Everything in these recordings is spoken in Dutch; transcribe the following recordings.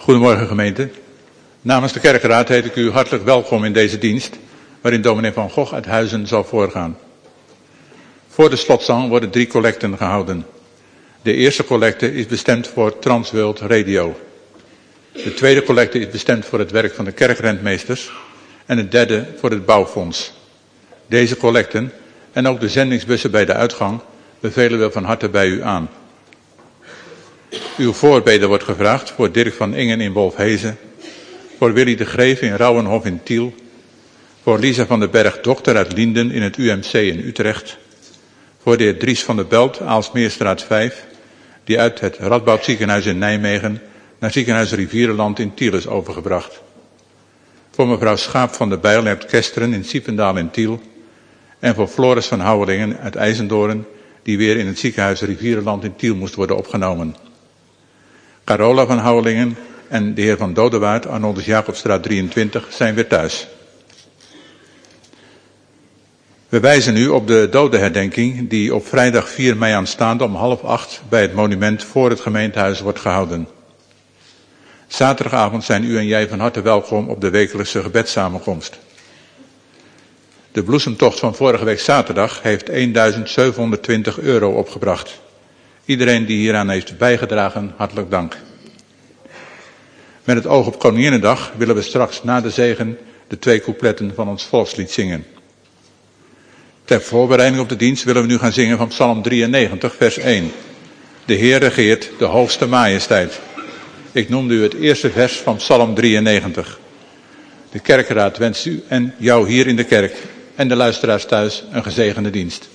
Goedemorgen gemeente. Namens de kerkenraad heet ik u hartelijk welkom in deze dienst, waarin dominee Van Gogh uit Huizen zal voorgaan. Voor de slotzang worden 3 collecten gehouden. De eerste collecte is bestemd voor Transworld Radio. De tweede collecte is bestemd voor het werk van de kerkrentmeesters en de derde voor het bouwfonds. Deze collecten en ook de zendingsbussen bij de uitgang bevelen we van harte bij u aan. Uw voorbeden wordt gevraagd voor Dirk van Ingen in Wolfhezen, voor Willy de Greef in Rauwenhof in Tiel, voor Lisa van den Berg dokter uit Lienden in het UMC in Utrecht, voor de heer Dries van der Belt, Aalsmeerstraat 5, die uit het Radboud ziekenhuis in Nijmegen naar ziekenhuis Rivierenland in Tiel is overgebracht. Voor mevrouw Schaap van der Bijl uit Kesteren in Siependaal in Tiel en voor Floris van Houwelingen uit IJzendoorn, die weer in het ziekenhuis Rivierenland in Tiel moest worden opgenomen. Carola van Houwelingen en de heer van Dodewaard, Arnoldus Jacobstraat 23, zijn weer thuis. We wijzen u op de dodenherdenking die op vrijdag 4 mei aanstaande om 7:30 bij het monument voor het gemeentehuis wordt gehouden. Zaterdagavond zijn u en jij van harte welkom op de wekelijkse gebedssamenkomst. De bloesemtocht van vorige week zaterdag heeft €1.720 opgebracht. Iedereen die hieraan heeft bijgedragen, hartelijk dank. Met het oog op Koninginnedag willen we straks na de zegen de 2 coupletten van ons volkslied zingen. Ter voorbereiding op de dienst willen we nu gaan zingen van Psalm 93, vers 1. De Heer regeert de hoogste majesteit. Ik noemde u het eerste vers van Psalm 93. De kerkenraad wenst u en jou hier in de kerk en de luisteraars thuis een gezegende dienst.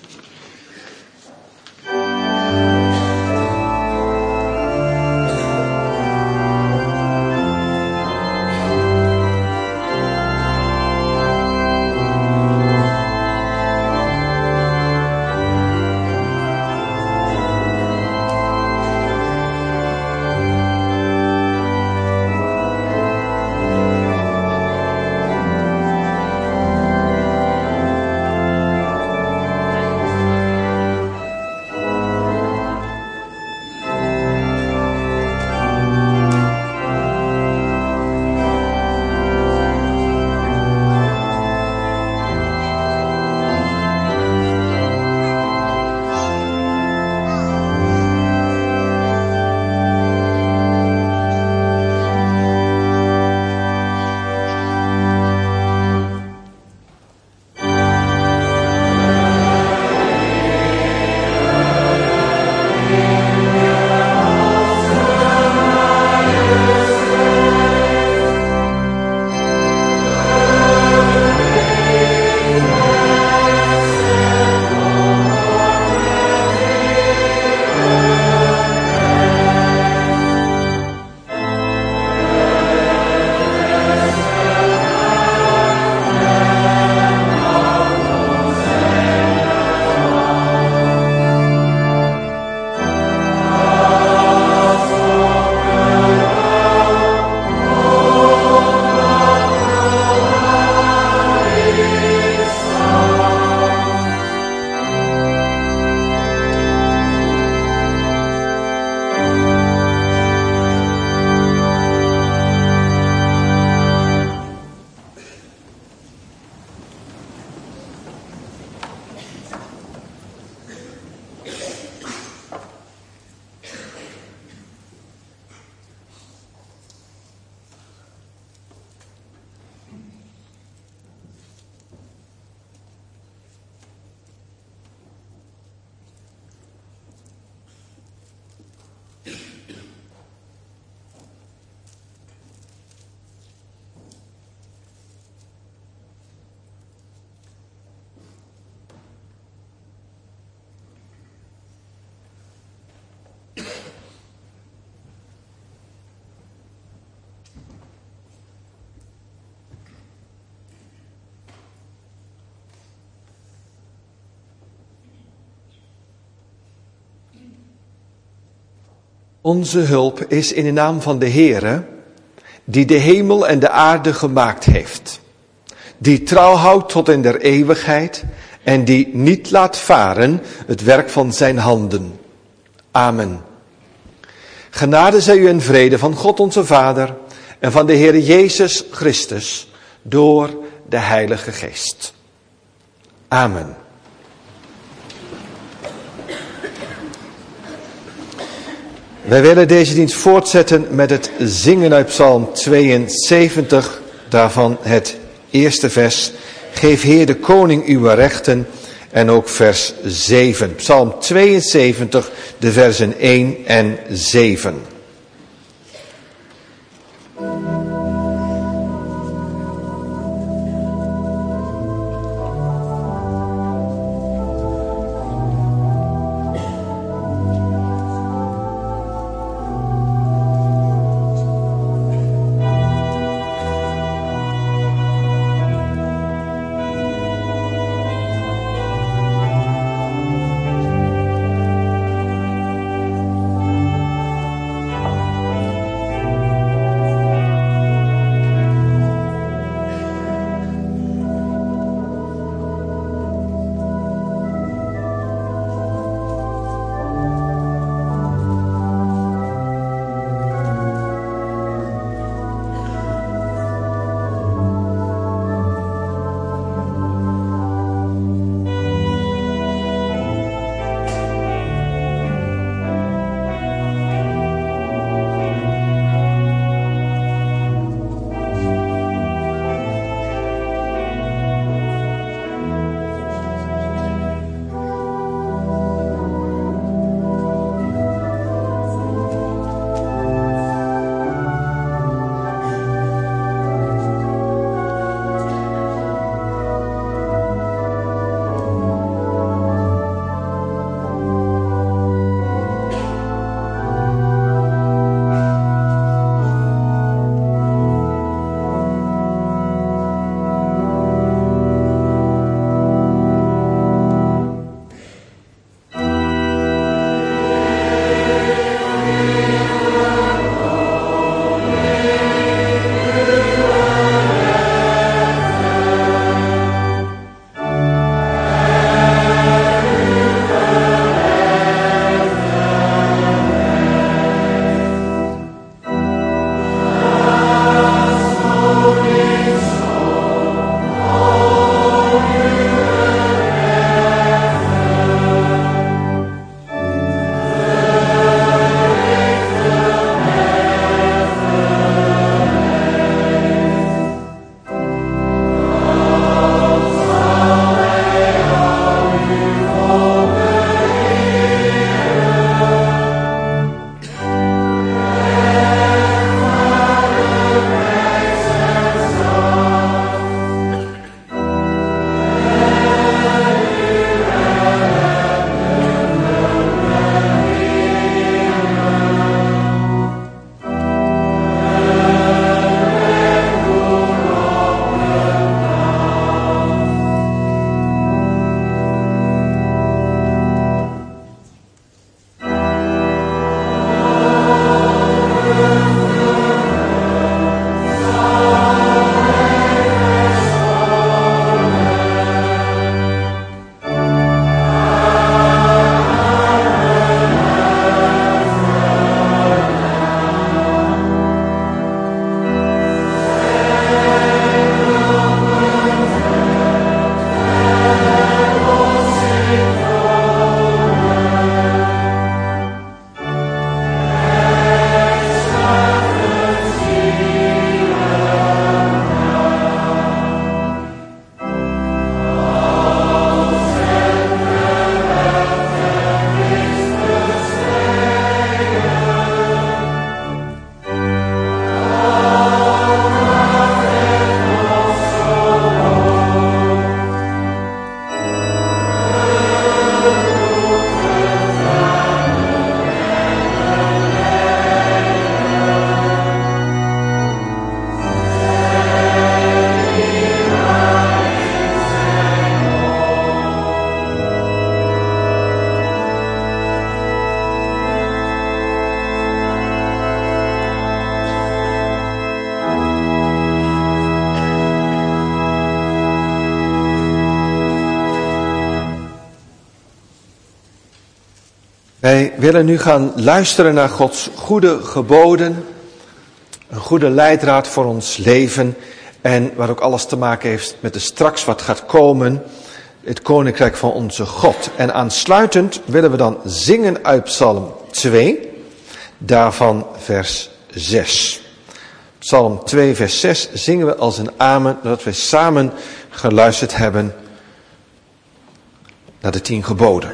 Onze hulp is in de naam van de Heere, die de hemel en de aarde gemaakt heeft, die trouw houdt tot in der eeuwigheid en die niet laat varen het werk van zijn handen. Amen. Genade zij u en vrede van God onze Vader en van de Heer Jezus Christus door de Heilige Geest. Amen. Wij willen deze dienst voortzetten met het zingen uit Psalm 72, daarvan het eerste vers. Geef Heer de koning uw rechten en ook vers 7. Psalm 72, de versen 1 en 7. Wij willen nu gaan luisteren naar Gods goede geboden, een goede leidraad voor ons leven en wat ook alles te maken heeft met de straks wat gaat komen, het koninkrijk van onze God. En aansluitend willen we dan zingen uit Psalm 2, daarvan vers 6. Psalm 2 vers 6 zingen we als een amen, nadat we samen geluisterd hebben naar de 10 geboden.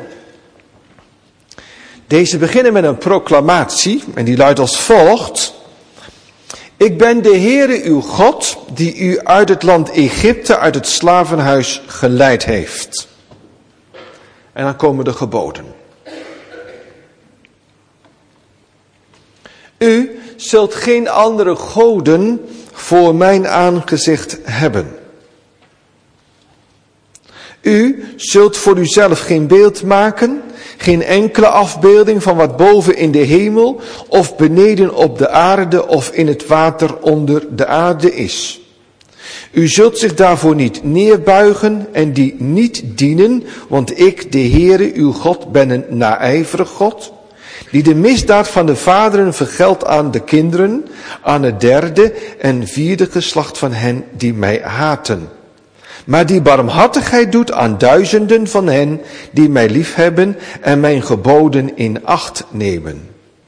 Deze beginnen met een proclamatie en die luidt als volgt. Ik ben de Heere uw God die u uit het land Egypte, uit het slavenhuis geleid heeft. En dan komen de geboden. U zult geen andere goden voor mijn aangezicht hebben. U zult voor uzelf geen beeld maken, geen enkele afbeelding van wat boven in de hemel of beneden op de aarde of in het water onder de aarde is. U zult zich daarvoor niet neerbuigen en die niet dienen, want ik, de Heere, uw God, ben een naijverig God, die de misdaad van de vaderen vergeldt aan de kinderen, aan het 3e en 4e geslacht van hen die mij haten. Maar die barmhartigheid doet aan duizenden van hen die mij liefhebben en mijn geboden in acht nemen.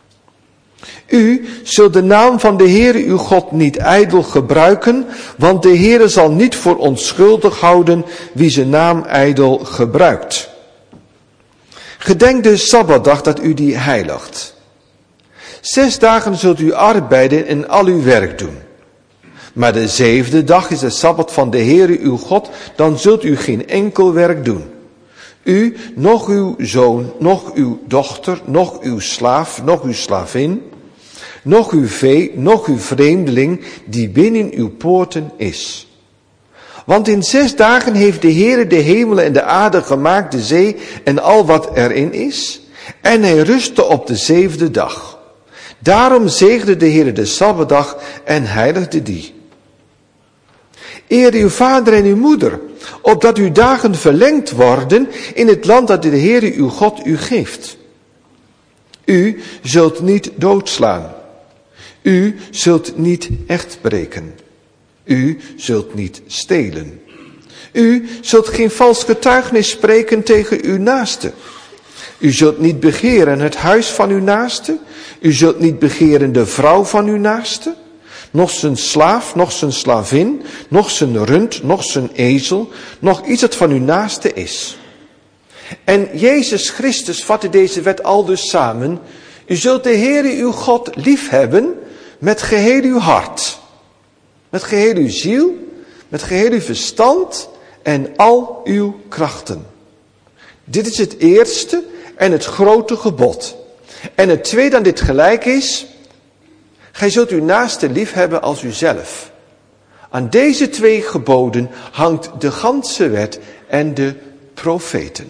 U zult de naam van de Heere uw God niet ijdel gebruiken, want de Heere zal niet voor onschuldig houden wie zijn naam ijdel gebruikt. Gedenk de Sabbatdag dat u die heiligt. 6 dagen zult u arbeiden en al uw werk doen. Maar de 7e dag is de Sabbat van de Heere uw God, dan zult u geen enkel werk doen. U, noch uw zoon, noch uw dochter, noch uw slaaf, noch uw slavin, noch uw vee, noch uw vreemdeling, die binnen uw poorten is. Want in 6 dagen heeft de Heere de hemelen en de aarde gemaakt, de zee en al wat erin is. En hij rustte op de 7e dag. Daarom zegende de Heere de Sabbatdag en heiligde die. Eer uw vader en uw moeder, opdat uw dagen verlengd worden in het land dat de Heere uw God u geeft. U zult niet doodslaan. U zult niet echt breken. U zult niet stelen. U zult geen vals getuigenis spreken tegen uw naaste. U zult niet begeren het huis van uw naaste. U zult niet begeren de vrouw van uw naaste. Nog zijn slaaf, nog zijn slavin, nog zijn rund, nog zijn ezel, nog iets dat van uw naaste is. En Jezus Christus vatte deze wet aldus samen. U zult de Heere uw God liefhebben met geheel uw hart. Met geheel uw ziel, met geheel uw verstand en al uw krachten. Dit is het eerste en het grote gebod. En het tweede aan dit gelijk is, gij zult uw naaste liefhebben als uzelf. Aan deze 2 geboden hangt de ganse wet en de profeten.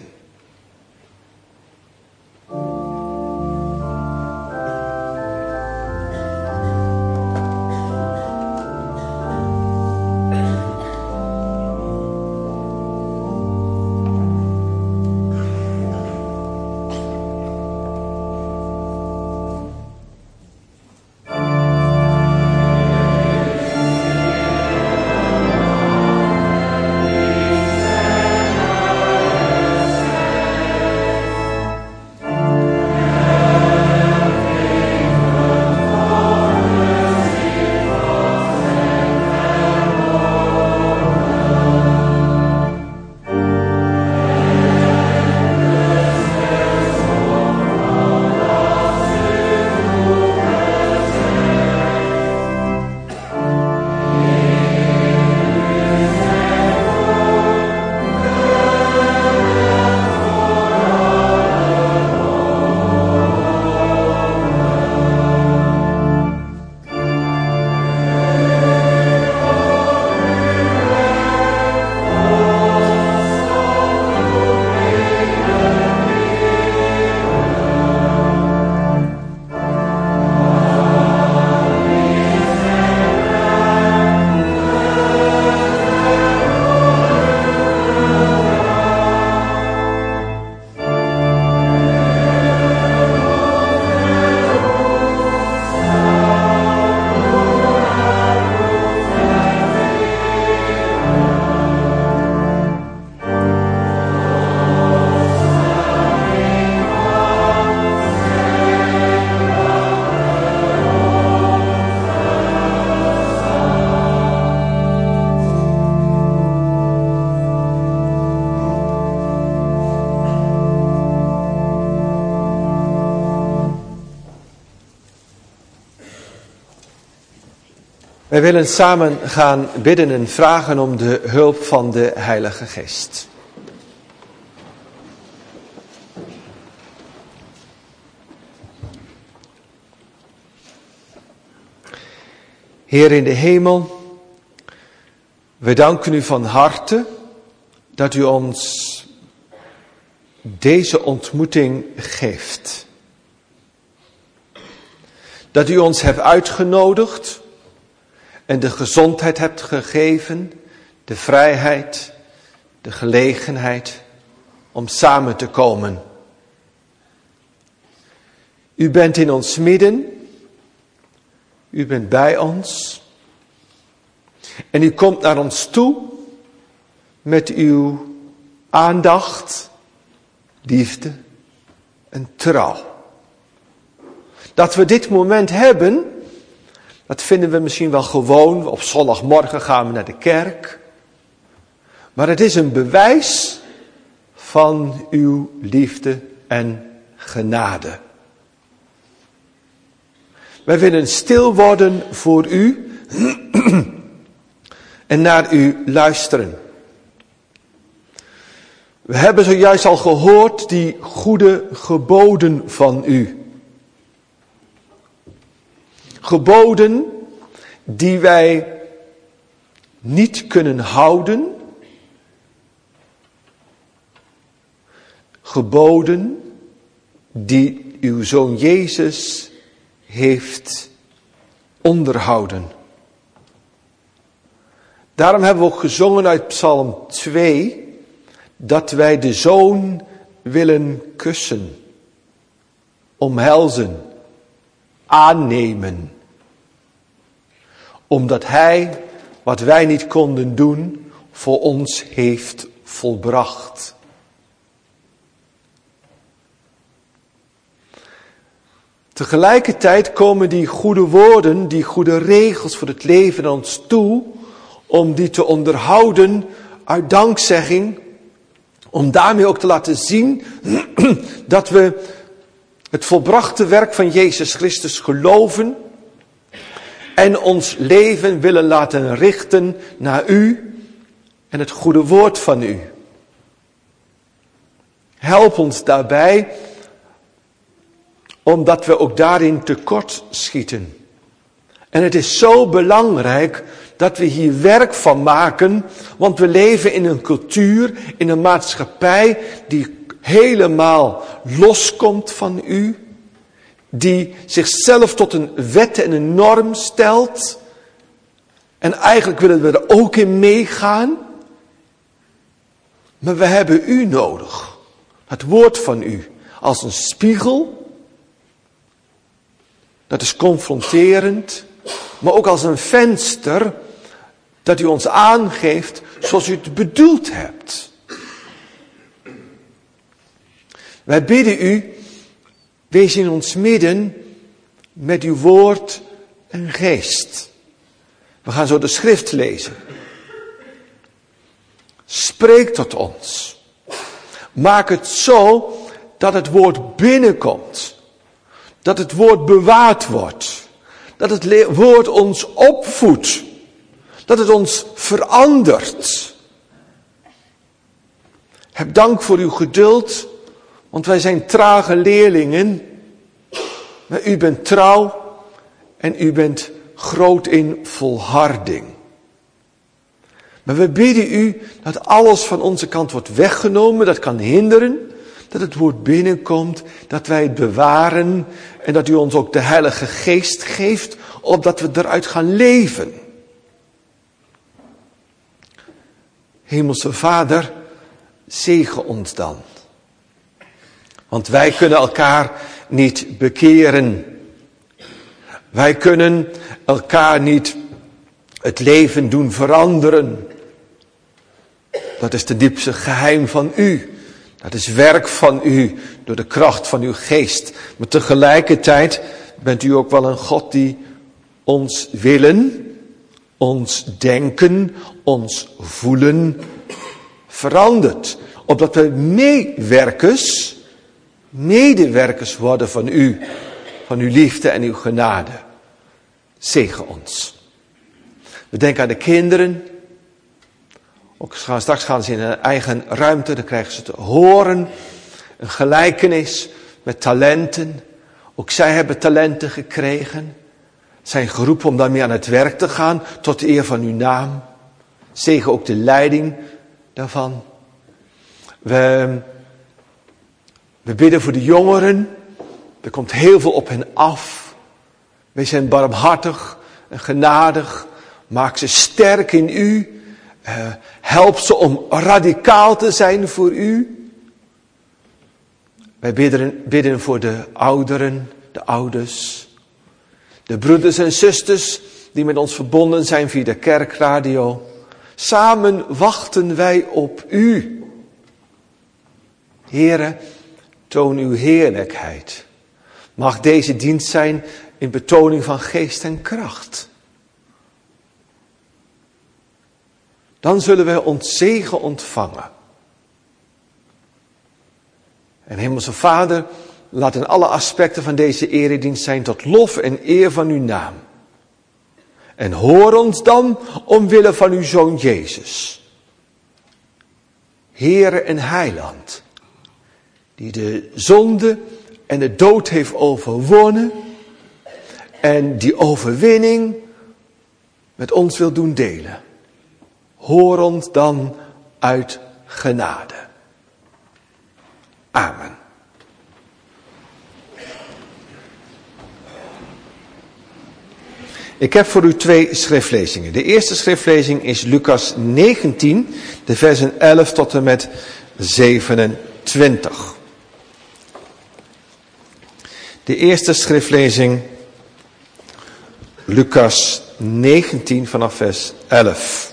Wij willen samen gaan bidden en vragen om de hulp van de Heilige Geest. Heer in de hemel, we danken u van harte dat u ons deze ontmoeting geeft. Dat u ons hebt uitgenodigd en de gezondheid hebt gegeven, de vrijheid, de gelegenheid om samen te komen. U bent in ons midden, u bent bij ons en u komt naar ons toe met uw aandacht, liefde en trouw. Dat we dit moment hebben, dat vinden we misschien wel gewoon. Op zondagmorgen gaan we naar de kerk. Maar het is een bewijs van uw liefde en genade. Wij willen stil worden voor u en naar u luisteren. We hebben zojuist al gehoord die goede geboden van u. Geboden die wij niet kunnen houden. Geboden die uw Zoon Jezus heeft onderhouden. Daarom hebben we ook gezongen uit Psalm 2... dat wij de Zoon willen kussen, omhelzen, aannemen. Omdat Hij, wat wij niet konden doen, voor ons heeft volbracht. Tegelijkertijd komen die goede woorden, die goede regels voor het leven naar ons toe, om die te onderhouden uit dankzegging, om daarmee ook te laten zien dat we het volbrachte werk van Jezus Christus geloven en ons leven willen laten richten naar u en het goede woord van u. Help ons daarbij, omdat we ook daarin tekort schieten. En het is zo belangrijk dat we hier werk van maken, want we leven in een cultuur, in een maatschappij die helemaal loskomt van u, die zichzelf tot een wet en een norm stelt. En eigenlijk willen we er ook in meegaan. Maar we hebben u nodig, het woord van u, als een spiegel. Dat is confronterend, maar ook als een venster dat u ons aangeeft zoals u het bedoeld hebt. Wij bidden u, wees in ons midden met uw woord en geest. We gaan zo de schrift lezen. Spreek tot ons. Maak het zo dat het woord binnenkomt. Dat het woord bewaard wordt. Dat het woord ons opvoedt. Dat het ons verandert. Heb dank voor uw geduld, want wij zijn trage leerlingen. Maar u bent trouw en u bent groot in volharding. Maar we bidden u dat alles van onze kant wordt weggenomen, dat kan hinderen. Dat het woord binnenkomt, dat wij het bewaren en dat u ons ook de Heilige Geest geeft, opdat we eruit gaan leven. Hemelse Vader, zegen ons dan. Want wij kunnen elkaar niet bekeren. Wij kunnen elkaar niet het leven doen veranderen. Dat is het diepste geheim van u. Dat is werk van u, door de kracht van uw geest. Maar tegelijkertijd bent u ook wel een God die ons willen, ons denken, ons voelen verandert. Opdat we medewerkers worden van u, van uw liefde en uw genade. Zegen ons. We denken aan de kinderen. Ook straks gaan ze in een eigen ruimte, dan krijgen ze te horen. Een gelijkenis met talenten. Ook zij hebben talenten gekregen. Zijn geroepen om daarmee aan het werk te gaan, tot de eer van uw naam. Zegen ook de leiding daarvan. We bidden voor de jongeren. Er komt heel veel op hen af. Wees hen barmhartig en genadig. Maak ze sterk in u. Help ze om radicaal te zijn voor u. Wij bidden voor de ouderen, de ouders. De broeders en zusters die met ons verbonden zijn via de kerkradio. Samen wachten wij op u. Heere, toon uw heerlijkheid. Mag deze dienst zijn in betoning van geest en kracht. Dan zullen wij ons zegen ontvangen. En Hemelse Vader, laat in alle aspecten van deze eredienst zijn tot lof en eer van uw naam. En hoor ons dan omwille van uw Zoon Jezus. Heere en Heiland, die de zonde en de dood heeft overwonnen en die overwinning met ons wil doen delen. Hoor ons dan uit genade. Amen. Ik heb voor u 2 schriftlezingen. De eerste schriftlezing is Lucas 19, de versen 11 tot en met 27. De eerste schriftlezing, Lucas 19 vanaf vers 11.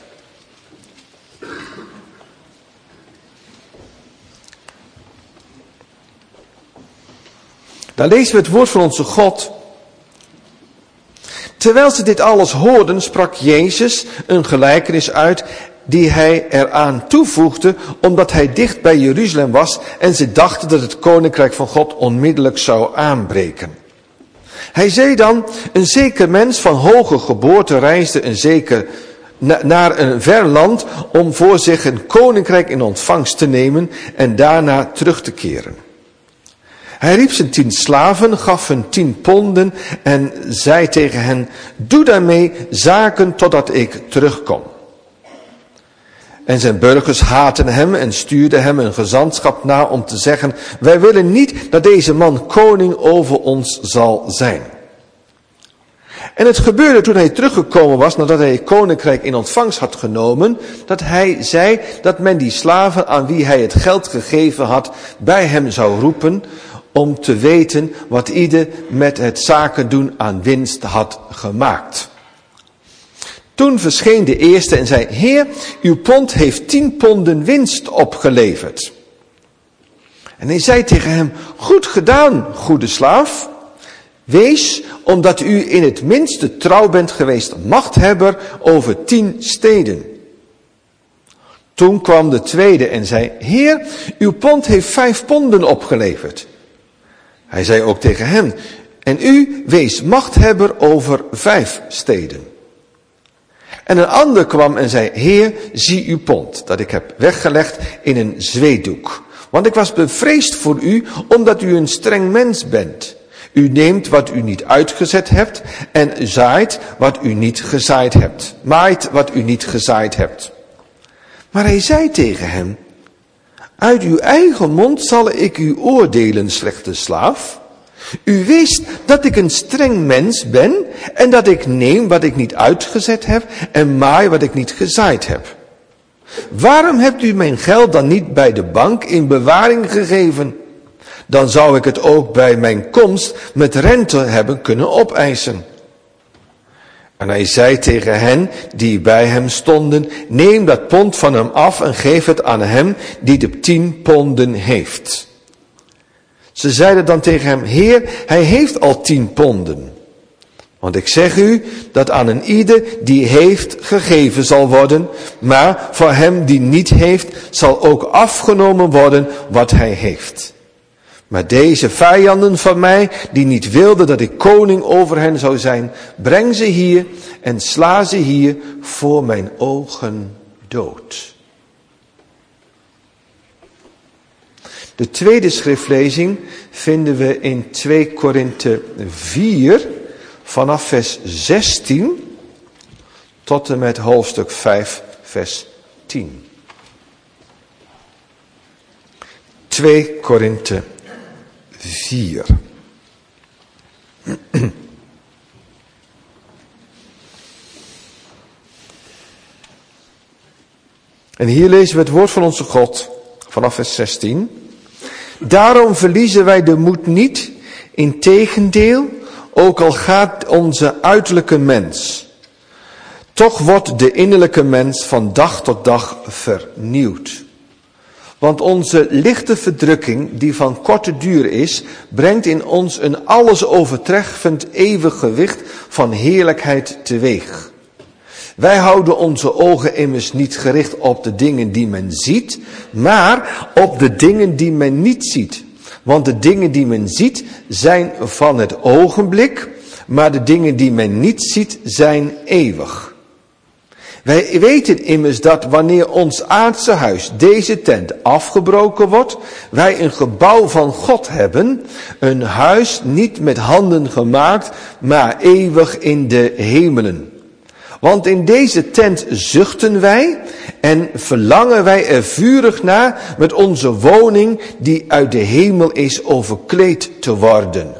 Daar lezen we het woord van onze God. Terwijl ze dit alles hoorden, sprak Jezus een gelijkenis uit die hij eraan toevoegde, omdat hij dicht bij Jeruzalem was en ze dachten dat het koninkrijk van God onmiddellijk zou aanbreken. Hij zei dan, een zeker mens van hoge geboorte reisde naar een ver land om voor zich een koninkrijk in ontvangst te nemen en daarna terug te keren. Hij riep zijn 10 slaven, gaf hun 10 ponden en zei tegen hen, doe daarmee zaken totdat ik terugkom. En zijn burgers haatten hem en stuurden hem een gezantschap na om te zeggen, wij willen niet dat deze man koning over ons zal zijn. En het gebeurde toen hij teruggekomen was, nadat hij het koninkrijk in ontvangst had genomen, dat hij zei dat men die slaven aan wie hij het geld gegeven had, bij hem zou roepen, om te weten wat ieder met het zaken doen aan winst had gemaakt. Toen verscheen de eerste en zei, Heer, uw pond heeft 10 ponden winst opgeleverd. En hij zei tegen hem, goed gedaan, goede slaaf. Wees, omdat u in het minste trouw bent geweest, machthebber over 10 steden. Toen kwam de tweede en zei, Heer, uw pond heeft 5 ponden opgeleverd. Hij zei ook tegen hem, en u wees machthebber over 5 steden. En een ander kwam en zei, Heer, zie uw pond, dat ik heb weggelegd in een zweetdoek. Want ik was bevreesd voor u, omdat u een streng mens bent. U neemt wat u niet uitgezet hebt en zaait wat u niet gezaaid hebt. Maait wat u niet gezaaid hebt. Maar hij zei tegen hem, uit uw eigen mond zal ik u oordelen, slechte slaaf. U wist dat ik een streng mens ben en dat ik neem wat ik niet uitgezet heb en maai wat ik niet gezaaid heb. Waarom hebt u mijn geld dan niet bij de bank in bewaring gegeven? Dan zou ik het ook bij mijn komst met rente hebben kunnen opeisen. En hij zei tegen hen die bij hem stonden, neem dat pond van hem af en geef het aan hem die de 10 ponden heeft. Ze zeiden dan tegen hem, Heer, hij heeft al 10 ponden. Want ik zeg u dat aan een ieder die heeft gegeven zal worden, maar voor hem die niet heeft zal ook afgenomen worden wat hij heeft. Maar deze vijanden van mij, die niet wilden dat ik koning over hen zou zijn, breng ze hier en sla ze hier voor mijn ogen dood. De tweede schriftlezing vinden we in 2 Korinthe 4 vanaf vers 16 tot en met hoofdstuk 5 vers 10. 2 Korinthe 4. En hier lezen we het woord van onze God vanaf vers 16. Daarom verliezen wij de moed niet, integendeel, ook al gaat onze uiterlijke mens. Toch wordt de innerlijke mens van dag tot dag vernieuwd. Want onze lichte verdrukking, die van korte duur is, brengt in ons een alles overtreffend eeuwig gewicht van heerlijkheid teweeg. Wij houden onze ogen immers niet gericht op de dingen die men ziet, maar op de dingen die men niet ziet. Want de dingen die men ziet zijn van het ogenblik, maar de dingen die men niet ziet zijn eeuwig. Wij weten immers dat wanneer ons aardse huis, deze tent, afgebroken wordt, wij een gebouw van God hebben, een huis niet met handen gemaakt, maar eeuwig in de hemelen. Want in deze tent zuchten wij en verlangen wij er vurig naar met onze woning die uit de hemel is overkleed te worden.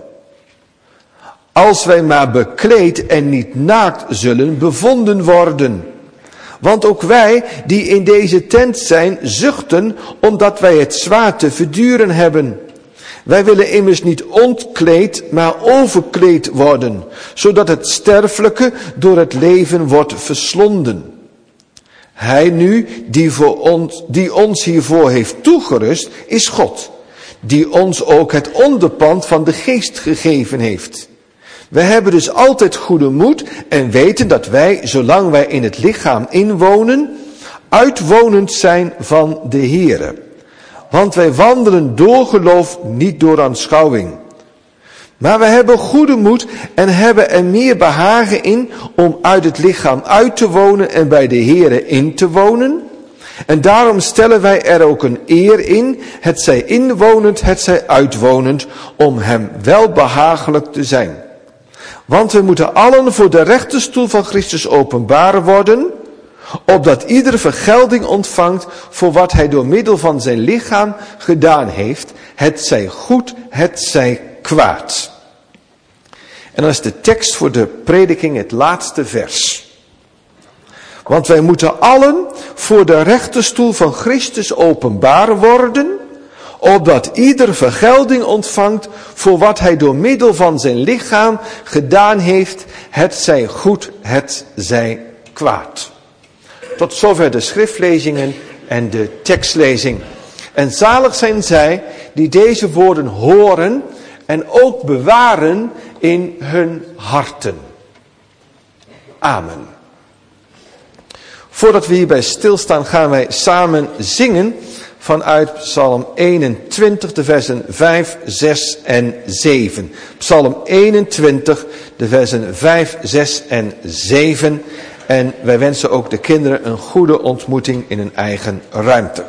Als wij maar bekleed en niet naakt zullen bevonden worden. Want ook wij die in deze tent zijn zuchten omdat wij het zwaar te verduren hebben. Wij willen immers niet ontkleed, maar overkleed worden, zodat het sterfelijke door het leven wordt verslonden. Hij nu, die ons hiervoor heeft toegerust, is God, die ons ook het onderpand van de geest gegeven heeft. Wij hebben dus altijd goede moed en weten dat wij, zolang wij in het lichaam inwonen, uitwonend zijn van de Heere. Want wij wandelen door geloof, niet door aanschouwing. Maar wij hebben goede moed en hebben er meer behagen in om uit het lichaam uit te wonen en bij de Heere in te wonen. En daarom stellen wij er ook een eer in, hetzij inwonend, hetzij uitwonend, om hem wel behagelijk te zijn. Want we moeten allen voor de rechterstoel van Christus openbaar worden, opdat ieder vergelding ontvangt voor wat hij door middel van zijn lichaam gedaan heeft, het zij goed, het zij kwaad. En dan is de tekst voor de prediking het laatste vers. Want wij moeten allen voor de rechterstoel van Christus openbaar worden, opdat ieder vergelding ontvangt voor wat hij door middel van zijn lichaam gedaan heeft, het zij goed, het zij kwaad. Tot zover de schriftlezingen en de tekstlezing. En zalig zijn zij die deze woorden horen en ook bewaren in hun harten. Amen. Voordat we hierbij stilstaan gaan wij samen zingen vanuit Psalm 21, de versen 5, 6 en 7. Psalm 21, de versen 5, 6 en 7. En wij wensen ook de kinderen een goede ontmoeting in hun eigen ruimte.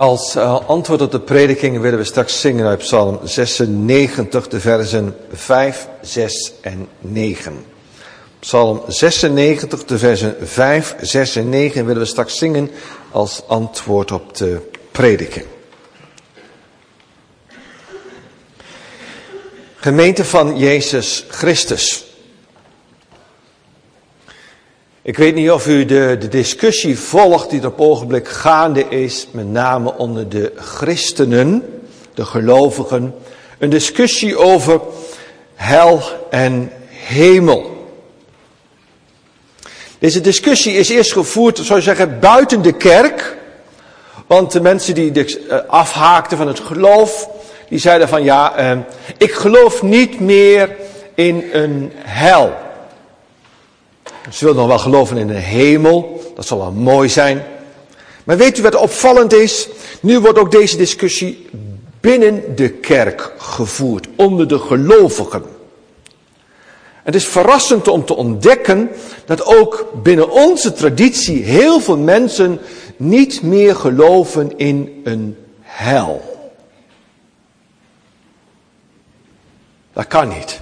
Als antwoord op de prediking willen we straks zingen uit Psalm 96, de versen 5, 6 en 9. Psalm 96, de versen 5, 6 en 9 willen we straks zingen als antwoord op de prediking. Gemeente van Jezus Christus. Ik weet niet of u de discussie volgt die er op het ogenblik gaande is, met name onder de christenen, de gelovigen. Een discussie over hel en hemel. Deze discussie is eerst gevoerd, zou je zeggen, buiten de kerk. Want de mensen die afhaakten van het geloof, die zeiden van ik geloof niet meer in een hel. Ze wilden nog wel geloven in een hemel, dat zal wel mooi zijn. Maar weet u wat opvallend is? Nu wordt ook deze discussie binnen de kerk gevoerd, onder de gelovigen. Het is verrassend om te ontdekken dat ook binnen onze traditie heel veel mensen niet meer geloven in een hel. Dat kan niet.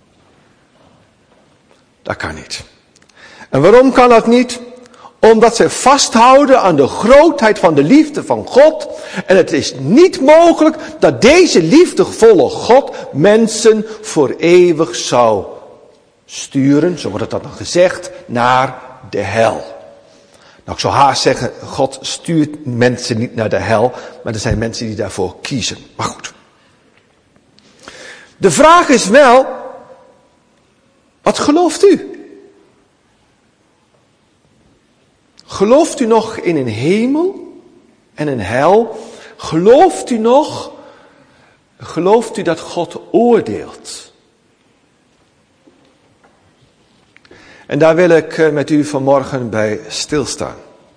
Dat kan niet. En waarom kan dat niet? Omdat ze vasthouden aan de grootheid van de liefde van God. En het is niet mogelijk dat deze liefdevolle God mensen voor eeuwig zou sturen, zo wordt het dan gezegd, naar de hel. Nou, ik zou haast zeggen, God stuurt mensen niet naar de hel, maar er zijn mensen die daarvoor kiezen. Maar goed. De vraag is wel, wat gelooft u? Gelooft u nog in een hemel en een hel? Gelooft u dat God oordeelt? En daar wil ik met u vanmorgen bij stilstaan.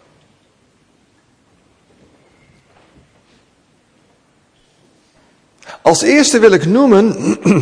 Als eerste wil ik noemen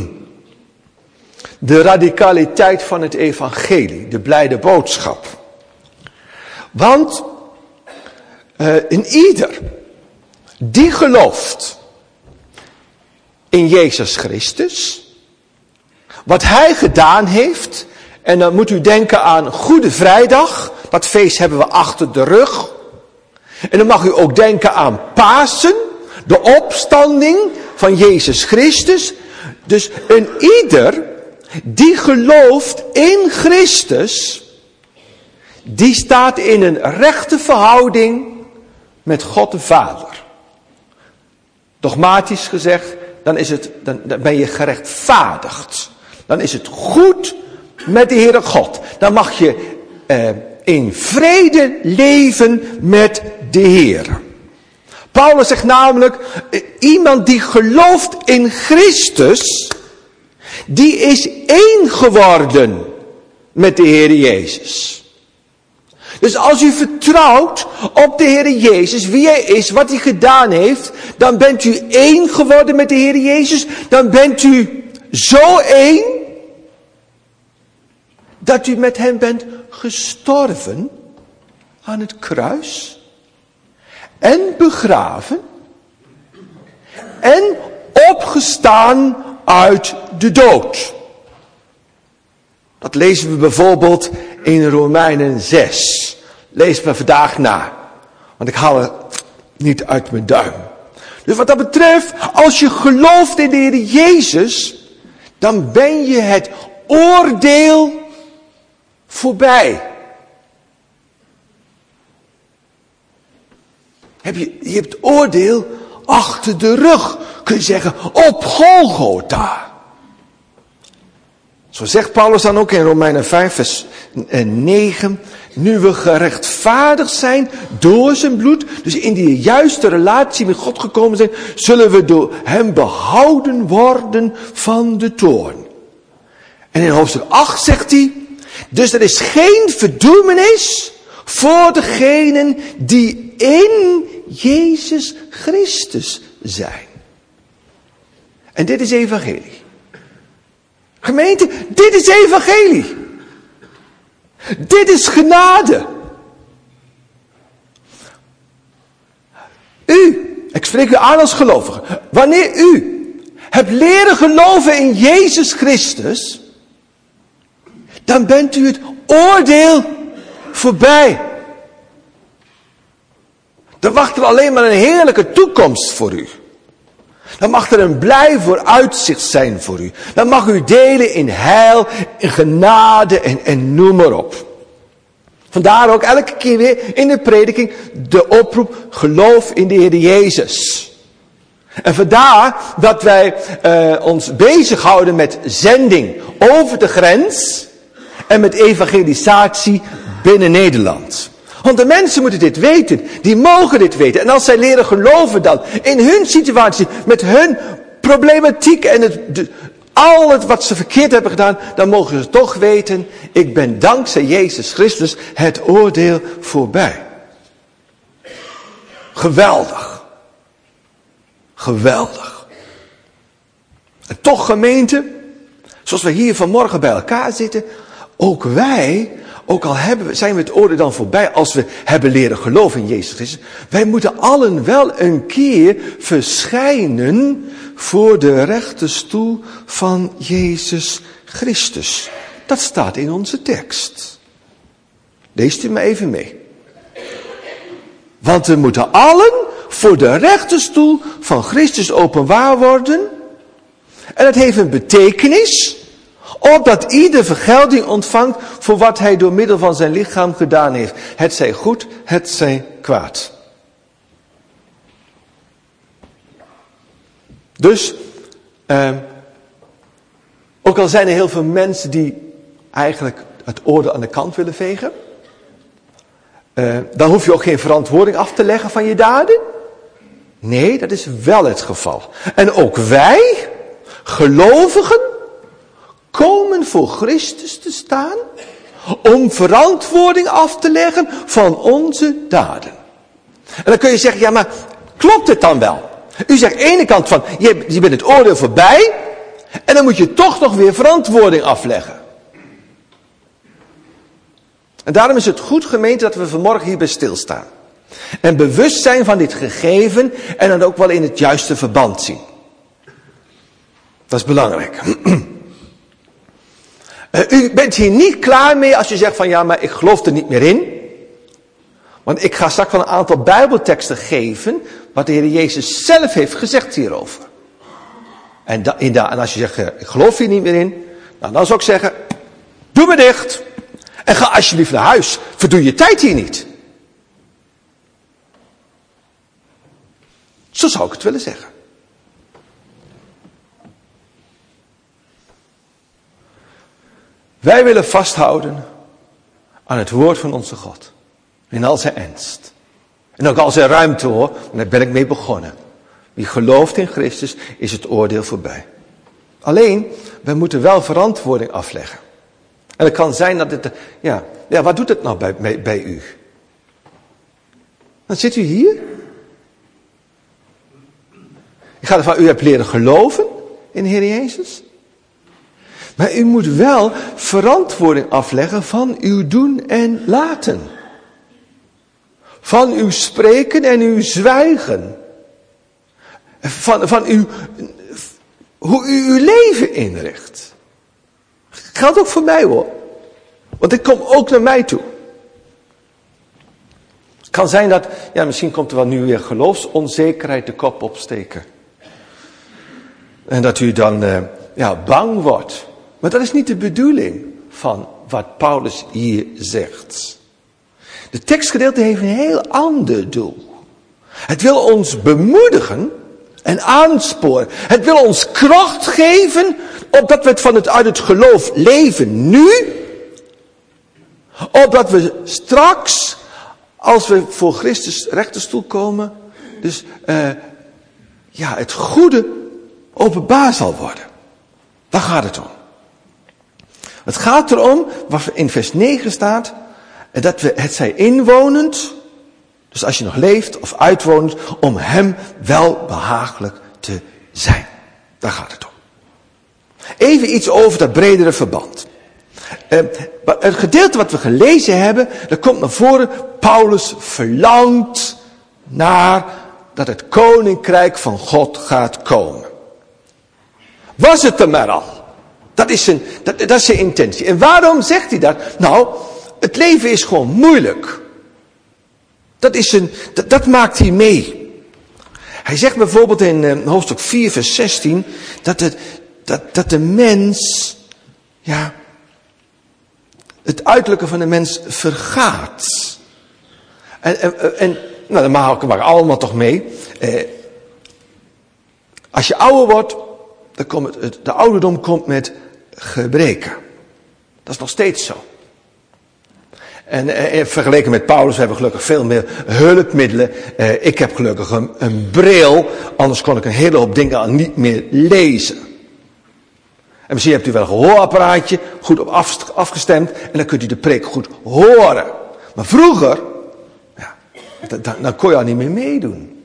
de radicaliteit van het evangelie, de blijde boodschap. Want een ieder die gelooft in Jezus Christus, wat hij gedaan heeft, en dan moet u denken aan Goede Vrijdag, dat feest hebben we achter de rug. En dan mag u ook denken aan Pasen, de opstanding van Jezus Christus. Dus een ieder die gelooft in Christus, die staat in een rechte verhouding met God de Vader. Dogmatisch gezegd, dan ben je gerechtvaardigd. Dan is het goed met de Heere God. Dan mag je in vrede leven met de Heer. Paulus zegt namelijk, iemand die gelooft in Christus, die is één geworden met de Heer Jezus. Dus als u vertrouwt op de Heer Jezus, wie Hij is, wat Hij gedaan heeft, dan bent u één geworden met de Heer Jezus. Dan bent u zo één, dat u met Hem bent gestorven aan het kruis en begraven en opgestaan uit de dood. Dat lezen we bijvoorbeeld in Romeinen 6. Lees me vandaag na, want ik haal het niet uit mijn duim. Dus wat dat betreft, als je gelooft in de Heer Jezus, dan ben je het oordeel voorbij. Je hebt oordeel achter de rug, kun je zeggen, op Golgotha. Zo zegt Paulus dan ook in Romeinen 5 vers 9, nu we gerechtvaardigd zijn door zijn bloed, dus in die juiste relatie met God gekomen zijn, zullen we door hem behouden worden van de toorn. En in hoofdstuk 8 zegt hij, dus er is geen verdoemenis voor degenen die in Jezus Christus zijn. En dit is evangelie. Gemeente, dit is evangelie. Dit is genade. U spreek u aan als gelovige. Wanneer u hebt leren geloven in Jezus Christus, dan bent u het oordeel voorbij. Dan wacht er alleen maar een heerlijke toekomst voor u. Dan mag er een blij vooruitzicht zijn voor u. Dan mag u delen in heil, in genade en noem maar op. Vandaar ook elke keer weer in de prediking de oproep, geloof in de Heer Jezus. En vandaar dat wij ons bezighouden met zending over de grens en met evangelisatie binnen Nederland. Want de mensen moeten dit weten, die mogen dit weten. En als zij leren geloven dan in hun situatie, met hun problematiek en al het wat ze verkeerd hebben gedaan, dan mogen ze toch weten, ik ben dankzij Jezus Christus het oordeel voorbij. Geweldig. Geweldig. En toch gemeente, zoals we hier vanmorgen bij elkaar zitten, ook wij, ook al zijn we het oordeel dan voorbij als we hebben leren geloven in Jezus Christus, wij moeten allen wel een keer verschijnen voor de rechterstoel van Jezus Christus. Dat staat in onze tekst. Leest u maar even mee. Want we moeten allen voor de rechterstoel van Christus openbaar worden. En dat heeft een betekenis, opdat ieder vergelding ontvangt voor wat hij door middel van zijn lichaam gedaan heeft. Het zij goed, het zij kwaad. Dus, ook al zijn er heel veel mensen die eigenlijk het oordeel aan de kant willen vegen, dan hoef je ook geen verantwoording af te leggen van je daden. Nee, dat is wel het geval. En ook wij, gelovigen, komen voor Christus te staan om verantwoording af te leggen van onze daden. En dan kun je zeggen, ja maar klopt het dan wel? U zegt aan de ene kant van, je bent het oordeel voorbij en dan moet je toch nog weer verantwoording afleggen. En daarom is het goed, gemeente, dat we vanmorgen hierbij stilstaan. En bewust zijn van dit gegeven en dan ook wel in het juiste verband zien. Dat is belangrijk. U bent hier niet klaar mee als je zegt van ja, maar ik geloof er niet meer in. Want ik ga straks wel een aantal Bijbelteksten geven wat de Heer Jezus zelf heeft gezegd hierover. En als je zegt, ik geloof hier niet meer in, nou, dan zou ik zeggen, doe me dicht. En ga alsjeblieft naar huis. Verdoe je tijd hier niet. Zo zou ik het willen zeggen. Wij willen vasthouden aan het woord van onze God. In al zijn ernst. En ook al zijn ruimte hoor, want daar ben ik mee begonnen. Wie gelooft in Christus is het oordeel voorbij. Alleen, wij moeten wel verantwoording afleggen. En het kan zijn dat het, wat doet het nou bij u? Dan zit u hier. Ik ga ervan, u hebt leren geloven in de Heer Jezus. Maar u moet wel verantwoording afleggen van uw doen en laten. Van uw spreken en uw zwijgen. Van hoe u uw leven inricht. Geldt ook voor mij hoor. Want dit komt ook naar mij toe. Het kan zijn dat, misschien komt er wel nu weer geloofsonzekerheid de kop opsteken. En dat u dan bang wordt. Maar dat is niet de bedoeling van wat Paulus hier zegt. De tekstgedeelte heeft een heel ander doel. Het wil ons bemoedigen en aansporen. Het wil ons kracht geven, opdat we uit het geloof leven nu. Opdat we straks, als we voor Christus rechterstoel komen, dus het goede openbaar zal worden. Daar gaat het om. Het gaat erom, wat in vers 9 staat, dat we het zij inwonend, dus als je nog leeft of uitwonend, om hem wel behagelijk te zijn. Daar gaat het om. Even iets over dat bredere verband. Het gedeelte wat we gelezen hebben, daar komt naar voren, Paulus verlangt naar dat het koninkrijk van God gaat komen. Was het er maar al. Dat is zijn intentie. En waarom zegt hij dat? Nou, het leven is gewoon moeilijk. Dat maakt hij mee. Hij zegt bijvoorbeeld in hoofdstuk 4 vers 16... dat de mens... ja, het uiterlijke van de mens vergaat. En nou, dat maken we allemaal toch mee. Als je ouder wordt, dan komt de ouderdom komt met gebreken. Dat is nog steeds zo. En vergeleken met Paulus hebben we gelukkig veel meer hulpmiddelen. Ik heb gelukkig een bril, anders kon ik een hele hoop dingen al niet meer lezen. En misschien hebt u wel een gehoorapparaatje, goed op afgestemd, en dan kunt u de preek goed horen. Maar vroeger, ja, dan kon je al niet meer meedoen.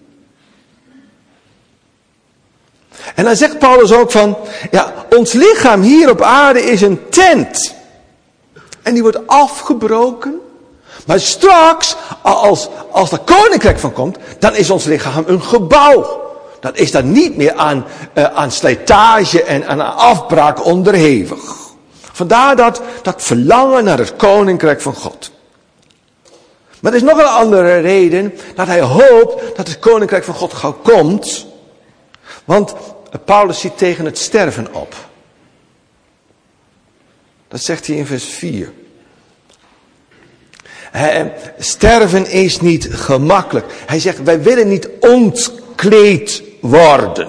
En dan zegt Paulus ook van, ja, ons lichaam hier op aarde is een tent. En die wordt afgebroken. Maar straks, als er koninkrijk van komt, dan is ons lichaam een gebouw. Dan is dat niet meer aan slijtage en aan afbraak onderhevig. Vandaar dat verlangen naar het koninkrijk van God. Maar er is nog een andere reden dat hij hoopt dat het koninkrijk van God gauw komt. Want Paulus ziet tegen het sterven op. Dat zegt hij in vers 4. Sterven is niet gemakkelijk. Hij zegt, wij willen niet ontkleed worden.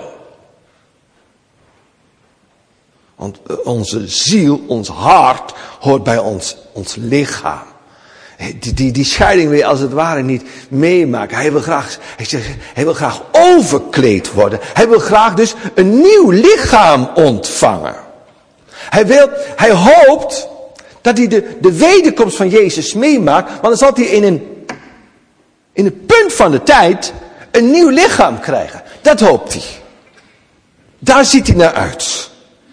Want onze ziel, ons hart, hoort bij ons lichaam. Die scheiding wil je als het ware niet meemaken. Hij wil graag overkleed worden. Hij wil graag dus een nieuw lichaam ontvangen. Hij hoopt dat hij de wederkomst van Jezus meemaakt. Want dan zal hij in een punt van de tijd een nieuw lichaam krijgen. Dat hoopt hij. Daar ziet hij naar uit.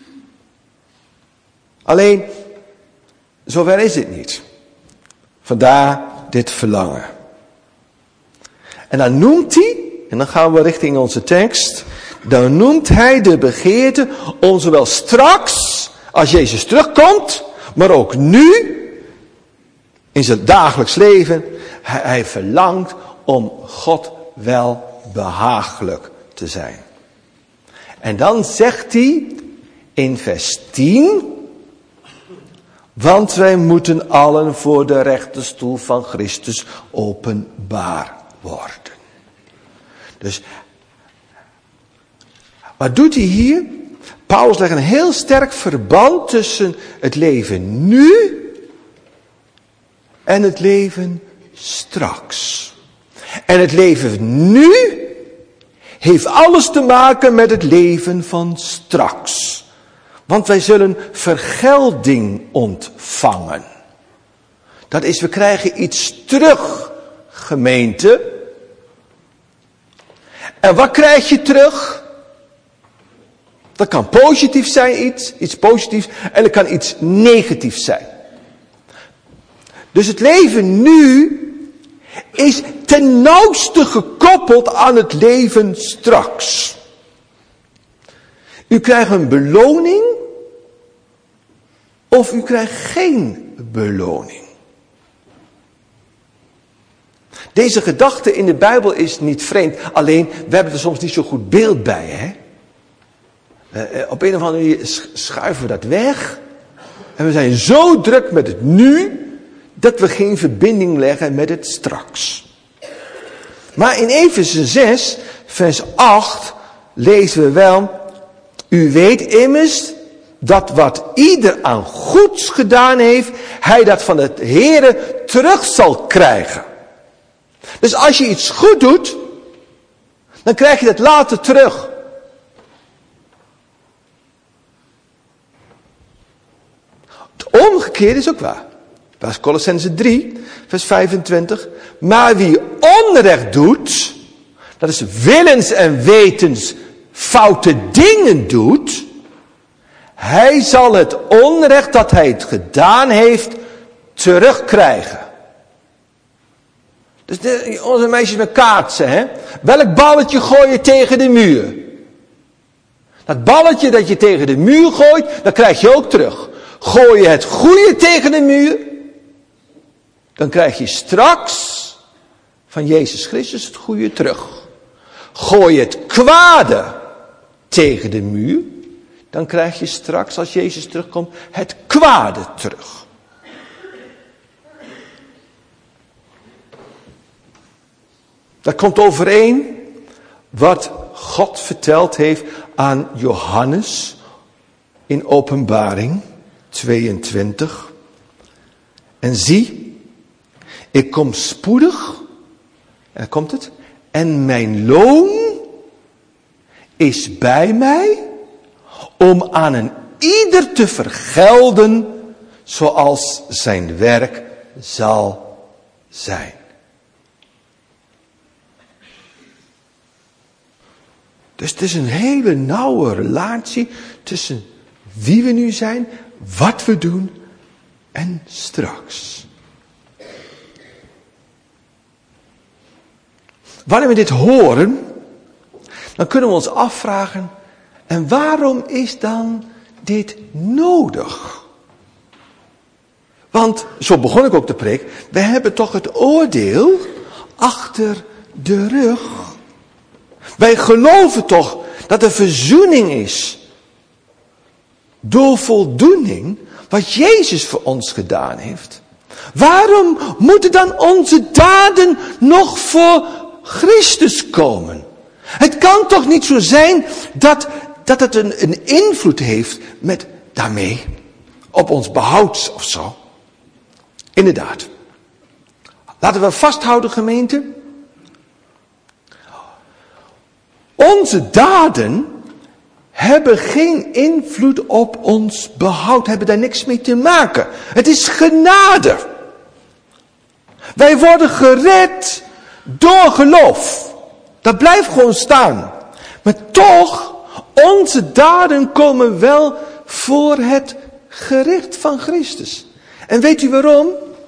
Alleen, zover is het niet. Vandaar dit verlangen. En dan noemt hij, en dan gaan we richting onze tekst. Dan noemt hij de begeerte om zowel straks, als Jezus terugkomt, maar ook nu, in zijn dagelijks leven, hij verlangt om God wel behagelijk te zijn. En dan zegt hij in vers 10... Want wij moeten allen voor de rechterstoel van Christus openbaar worden. Dus, wat doet hij hier? Paulus legt een heel sterk verband tussen het leven nu en het leven straks. En het leven nu heeft alles te maken met het leven van straks. Want wij zullen vergelding ontvangen. Dat is, we krijgen iets terug, gemeente. En wat krijg je terug? Dat kan positief zijn, iets positiefs. En dat kan iets negatiefs zijn. Dus het leven nu is ten nauwste gekoppeld aan het leven straks. U krijgt een beloning of u krijgt geen beloning. Deze gedachte in de Bijbel is niet vreemd, alleen we hebben er soms niet zo goed beeld bij. Hè? Op een of andere manier schuiven we dat weg en we zijn zo druk met het nu dat we geen verbinding leggen met het straks. Maar in Efeze 6 vers 8 lezen we wel: U weet immers dat wat ieder aan goeds gedaan heeft, hij dat van het Heere terug zal krijgen. Dus als je iets goed doet, dan krijg je dat later terug. Het omgekeerde is ook waar. Dat is Colossenzen 3, vers 25. Maar wie onrecht doet, dat is willens en wetens foute dingen doet, hij zal het onrecht dat hij het gedaan heeft terugkrijgen. Dus onze meisjes met kaatsen, hè. Welk balletje gooi je tegen de muur? Dat balletje dat je tegen de muur gooit, dat krijg je ook terug. Gooi je het goede tegen de muur, dan krijg je straks van Jezus Christus het goede terug. Gooi je het kwade tegen de muur, dan krijg je straks, als Jezus terugkomt, het kwade terug. Dat komt overeen wat God verteld heeft aan Johannes in Openbaring 22. En zie, ik kom spoedig, en dan komt het, en mijn loon is bij mij om aan een ieder te vergelden zoals zijn werk zal zijn. Dus het is een hele nauwe relatie tussen wie we nu zijn, wat we doen en straks. Wanneer we dit horen, dan kunnen we ons afvragen, en waarom is dan dit nodig? Want, zo begon ik ook de preek, we hebben toch het oordeel achter de rug. Wij geloven toch dat er verzoening is door voldoening wat Jezus voor ons gedaan heeft. Waarom moeten dan onze daden nog voor Christus komen? Het kan toch niet zo zijn dat het een invloed heeft met daarmee op ons behoud of zo. Inderdaad. Laten we vasthouden, gemeente. Onze daden hebben geen invloed op ons behoud, hebben daar niks mee te maken. Het is genade. Wij worden gered door geloof. Dat blijft gewoon staan. Maar toch, onze daden komen wel voor het gericht van Christus. En weet u waarom?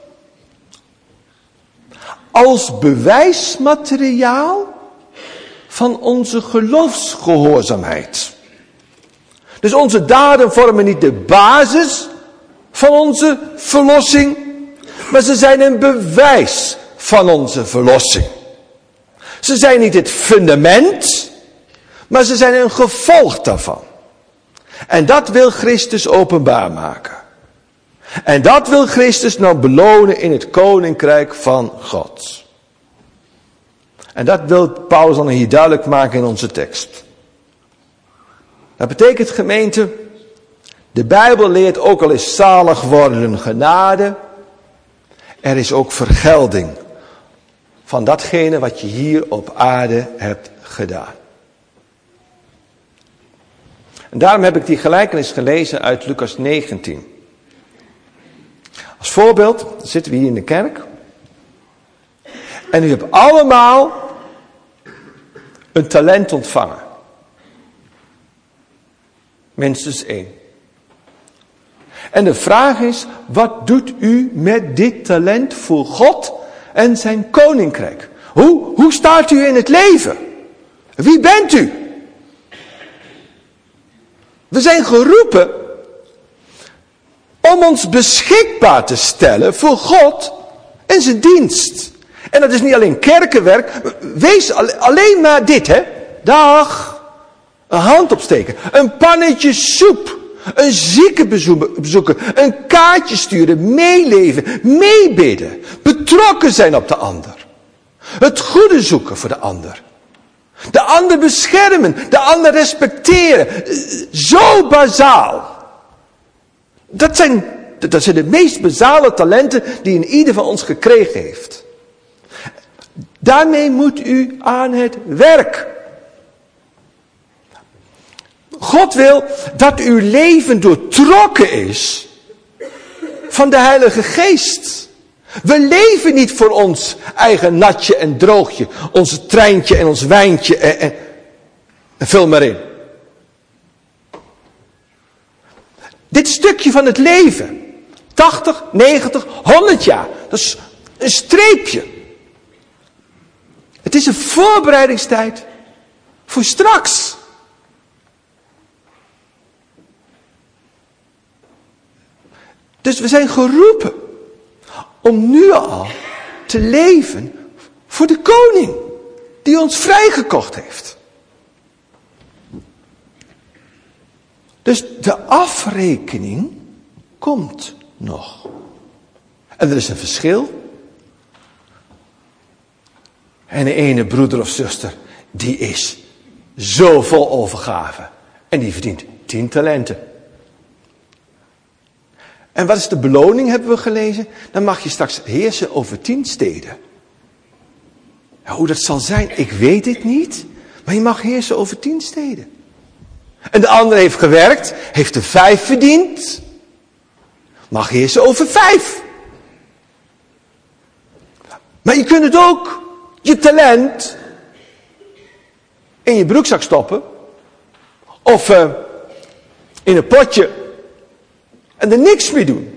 Als bewijsmateriaal van onze geloofsgehoorzaamheid. Dus onze daden vormen niet de basis van onze verlossing, maar ze zijn een bewijs van onze verlossing. Ze zijn niet het fundament, maar ze zijn een gevolg daarvan. En dat wil Christus openbaar maken. En dat wil Christus nou belonen in het koninkrijk van God. En dat wil Paulus dan hier duidelijk maken in onze tekst. Dat betekent, gemeente, de Bijbel leert ook al is zalig worden genade, er is ook vergelding van datgene wat je hier op aarde hebt gedaan. En daarom heb ik die gelijkenis gelezen uit Lucas 19. Als voorbeeld zitten we hier in de kerk. En u hebt allemaal een talent ontvangen. Minstens 1. En de vraag is, wat doet u met dit talent voor God en zijn koninkrijk? Hoe staat u in het leven? Wie bent u? We zijn geroepen om ons beschikbaar te stellen voor God en zijn dienst. En dat is niet alleen kerkenwerk. Wees alleen maar dit, hè. Dag. Een hand opsteken. Een pannetje soep. Een zieke bezoeken. Een kaartje sturen. Meeleven. Meebidden. Betrokken zijn op de ander. Het goede zoeken voor de ander. De ander beschermen. De ander respecteren. Zo bazaal. Dat zijn de meest basale talenten die in ieder van ons gekregen heeft. Daarmee moet u aan het werk. God wil dat uw leven doortrokken is van de Heilige Geest. We leven niet voor ons eigen natje en droogje, ons treintje en ons wijntje en vul maar in. Dit stukje van het leven, 80, 90, 100 jaar, dat is een streepje. Het is een voorbereidingstijd voor straks. Dus we zijn geroepen om nu al te leven voor de koning die ons vrijgekocht heeft. Dus de afrekening komt nog. En er is een verschil. En de ene broeder of zuster, die is zo vol overgave. En die verdient 10 talenten. En wat is de beloning, hebben we gelezen? Dan mag je straks heersen over 10 steden. Ja, hoe dat zal zijn, ik weet het niet. Maar je mag heersen over 10 steden. En de andere heeft gewerkt, heeft er 5 verdiend. Mag heersen over 5. Maar je kunt het ook, je talent, in je broekzak stoppen. Of in een potje. En er niks mee doen.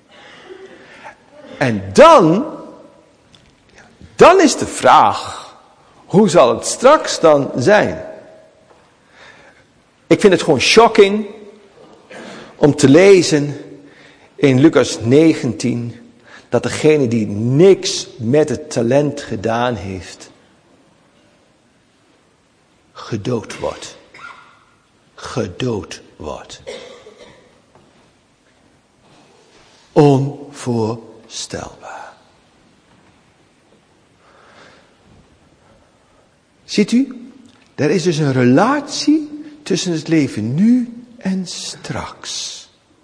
En dan is de vraag, hoe zal het straks dan zijn? Ik vind het gewoon shocking om te lezen in Lucas 19, dat degene die niks met het talent gedaan heeft, gedood wordt. Gedood wordt. Onvoorstelbaar. Ziet u, er is dus een relatie tussen het leven nu en straks.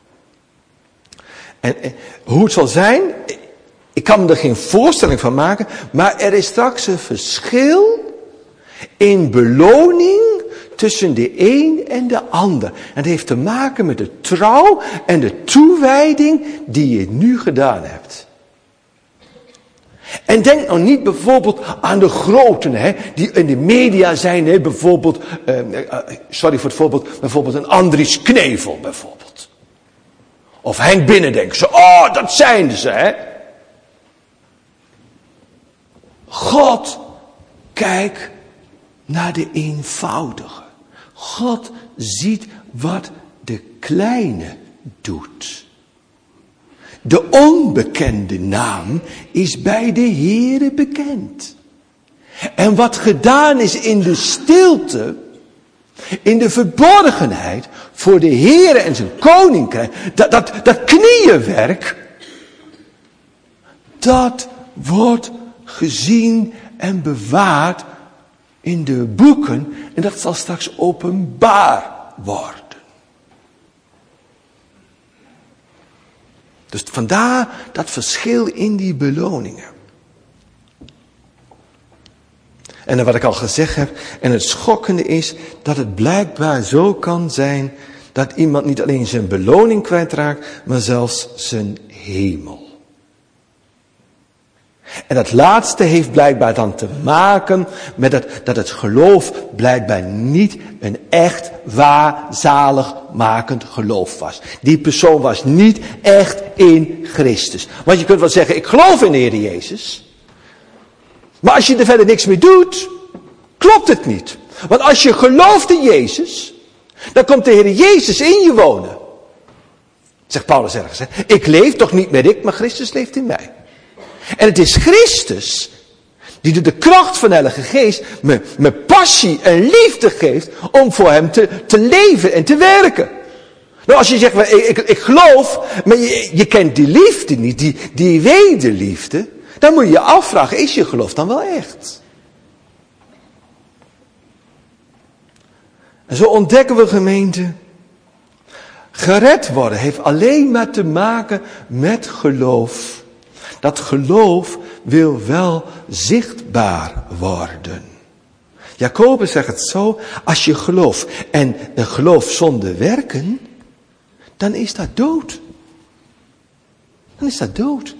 En hoe het zal zijn, ik kan me er geen voorstelling van maken, maar er is straks een verschil in beloning tussen de een en de ander. En het heeft te maken met de trouw en de toewijding die je nu gedaan hebt. En denk nou niet bijvoorbeeld aan de groten, die in de media zijn, bijvoorbeeld, sorry voor het voorbeeld, bijvoorbeeld een Andries Knevel bijvoorbeeld. Of Henk Binnendijk, dat zijn ze, God kijkt naar de eenvoudige. God ziet wat de kleine doet. De onbekende naam is bij de Heere bekend. En wat gedaan is in de stilte, in de verborgenheid, voor de Heere en zijn koninkrijk, dat knieënwerk, dat wordt gezien en bewaard in de boeken, en dat zal straks openbaar worden. Dus vandaar dat verschil in die beloningen. En wat ik al gezegd heb, en het schokkende is dat het blijkbaar zo kan zijn dat iemand niet alleen zijn beloning kwijtraakt, maar zelfs zijn hemel. En dat laatste heeft blijkbaar dan te maken met dat het geloof blijkbaar niet een echt waar zaligmakend geloof was. Die persoon was niet echt in Christus. Want je kunt wel zeggen, ik geloof in de Heer Jezus. Maar als je er verder niks mee doet, klopt het niet. Want als je gelooft in Jezus, dan komt de Heer Jezus in je wonen. Zegt Paulus ergens. Ik leef toch niet meer ik, maar Christus leeft in mij. En het is Christus die door de kracht van de Heilige Geest me passie en liefde geeft om voor hem te leven en te werken. Nou, als je zegt, ik geloof, maar je kent die liefde niet, die wederliefde, dan moet je je afvragen, is je geloof dan wel echt? En zo ontdekken we, gemeente, gered worden heeft alleen maar te maken met geloof. Dat geloof wil wel zichtbaar worden. Jacobus zegt het zo, als je gelooft en een geloof zonder werken, dan is dat dood. Dan is dat dood.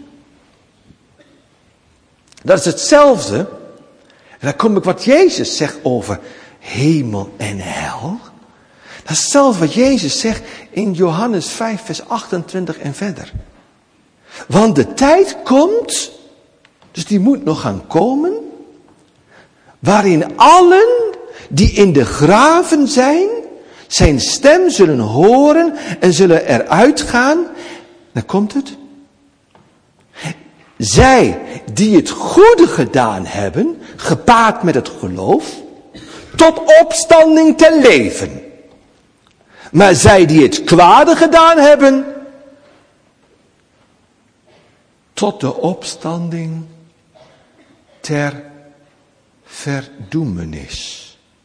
Dat is hetzelfde, en dan kom ik wat Jezus zegt over hemel en hel. Dat is hetzelfde wat Jezus zegt in Johannes 5 vers 28 en verder. Want de tijd komt, dus die moet nog gaan komen, waarin allen die in de graven zijn stem zullen horen en zullen eruit gaan. Dan komt het. Zij die het goede gedaan hebben, gepaard met het geloof, tot opstanding ten leven. Maar zij die het kwade gedaan hebben, tot de opstanding ter verdoemenis.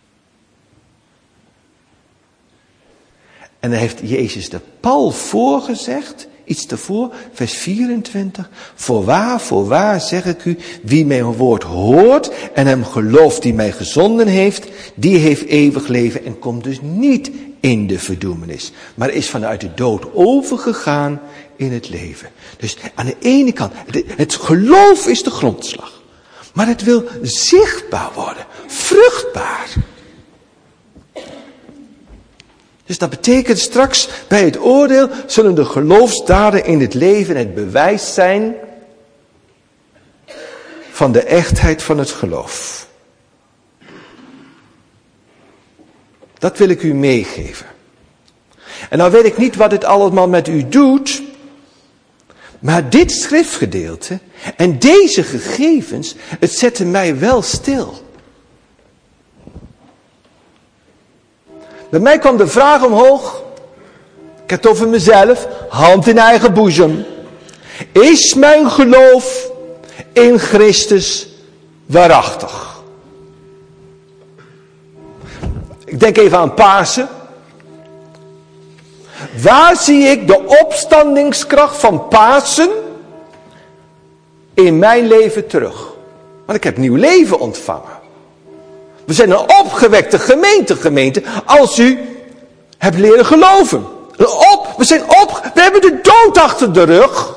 En dan heeft Jezus de Paul voorgezegd, iets tevoren, vers 24. Voorwaar zeg ik u, wie mijn woord hoort en hem gelooft die mij gezonden heeft, die heeft eeuwig leven en komt dus niet in de verdoemenis, maar is vanuit de dood overgegaan in het leven. Dus aan de ene kant, het geloof is de grondslag, maar het wil zichtbaar worden, vruchtbaar. Dus dat betekent straks bij het oordeel zullen de geloofsdaden in het leven het bewijs zijn van de echtheid van het geloof. Dat wil ik u meegeven. En nou weet ik niet wat dit allemaal met u doet, maar dit schriftgedeelte en deze gegevens, het zetten mij wel stil. Bij mij kwam de vraag omhoog, ik heb het over mezelf, hand in eigen boezem. Is mijn geloof in Christus waarachtig? Ik denk even aan Pasen. Waar zie ik de opstandingskracht van Pasen in mijn leven terug? Want ik heb nieuw leven ontvangen. We zijn een opgewekte gemeente, als u hebt leren geloven. We hebben de dood achter de rug.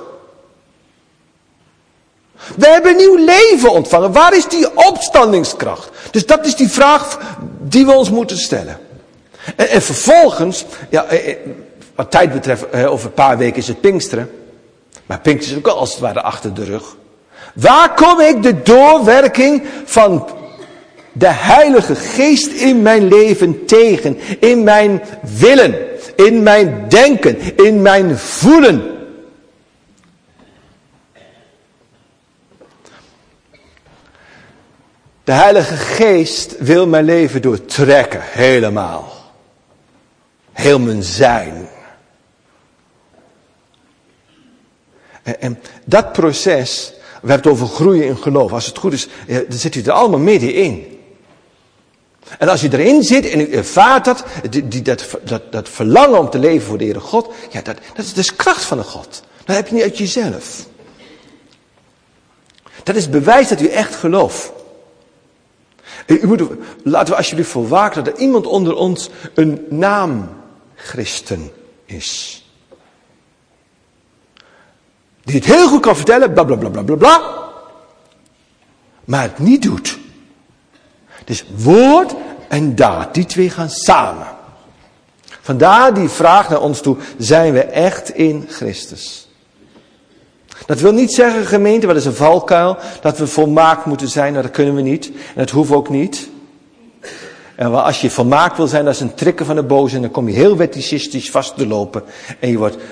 We hebben nieuw leven ontvangen. Waar is die opstandingskracht? Dus dat is die vraag die we ons moeten stellen. En vervolgens, wat tijd betreft, over een paar weken is het Pinksteren. Maar Pinksteren is ook al als het ware achter de rug. Waar kom ik de doorwerking van de Heilige Geest in mijn leven tegen? In mijn willen, in mijn denken, in mijn voelen. De Heilige Geest wil mijn leven doortrekken, helemaal. Heel mijn zijn. En dat proces, we hebben het over groeien in geloof. Als het goed is, dan zit u er allemaal middenin. En als u erin zit en u ervaart dat verlangen om te leven voor de Heere God, ja, dat is kracht van de God. Dat heb je niet uit jezelf. Dat is bewijs dat u echt gelooft. Laten we alsjeblieft voor waken dat er iemand onder ons een naamchristen is. Die het heel goed kan vertellen, bla bla bla bla bla bla. Maar het niet doet. Dus woord en daad, die twee gaan samen. Vandaar die vraag naar ons toe, zijn we echt in Christus? Dat wil niet zeggen, gemeente, wat is een valkuil, dat we volmaakt moeten zijn, nou, dat kunnen we niet. En dat hoeft ook niet. En als je volmaakt wil zijn, dat is een trikken van de boze, en dan kom je heel wettistisch vast te lopen. En je wordt,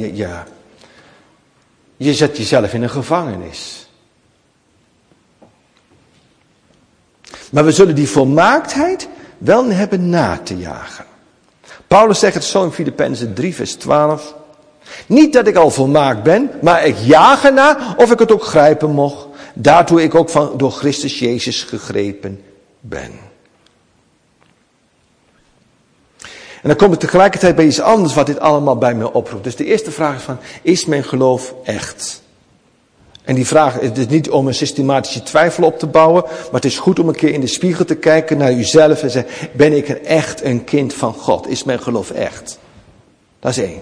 je zet jezelf in een gevangenis. Maar we zullen die volmaaktheid wel hebben na te jagen. Paulus zegt het zo in Filippenzen 3 vers 12. Niet dat ik al volmaakt ben, maar ik jaag ernaar of ik het ook grijpen mocht. Daartoe ik ook door Christus Jezus gegrepen ben. En dan komt het tegelijkertijd bij iets anders wat dit allemaal bij me oproept. Dus de eerste vraag is is mijn geloof echt? En die vraag is dus niet om een systematische twijfel op te bouwen, maar het is goed om een keer in de spiegel te kijken naar uzelf en zeggen, ben ik echt een kind van God? Is mijn geloof echt? Dat is 1.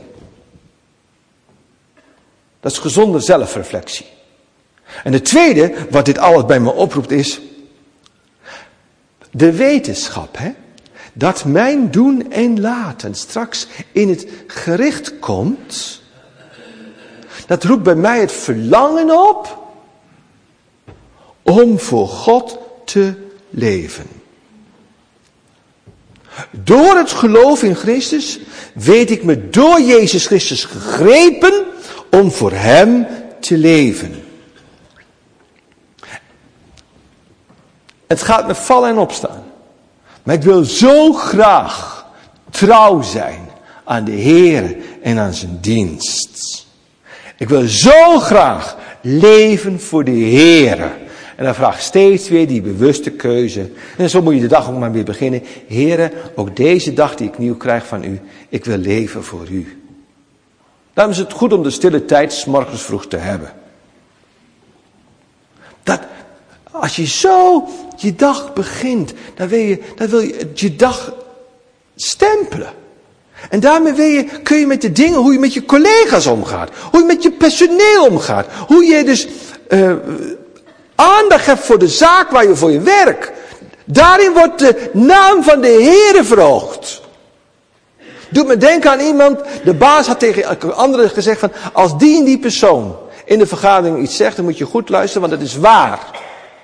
Dat is gezonde zelfreflectie. En de tweede, wat dit alles bij me oproept, is de wetenschap, dat mijn doen en laten straks in het gericht komt. Dat roept bij mij het verlangen op om voor God te leven. Door het geloof in Christus weet ik me door Jezus Christus gegrepen om voor hem te leven. Het gaat met vallen en opstaan. Maar ik wil zo graag trouw zijn aan de Heer en aan zijn dienst. Ik wil zo graag leven voor de Heer. En dan vraag ik steeds weer die bewuste keuze. En zo moet je de dag ook maar weer beginnen. Heere, ook deze dag die ik nieuw krijg van u, ik wil leven voor u. Daarom is het goed om de stille tijd 's morgens vroeg te hebben. Dat, als je zo je dag begint, dan wil je je dag stempelen. En daarmee kun je met de dingen, hoe je met je collega's omgaat, hoe je met je personeel omgaat, hoe je dus aandacht hebt voor de zaak waar je voor je werkt. Daarin wordt de naam van de Heere verhoogd. Doet me denken aan iemand, de baas had tegen anderen gezegd van, als die en die persoon in de vergadering iets zegt, dan moet je goed luisteren, want het is waar.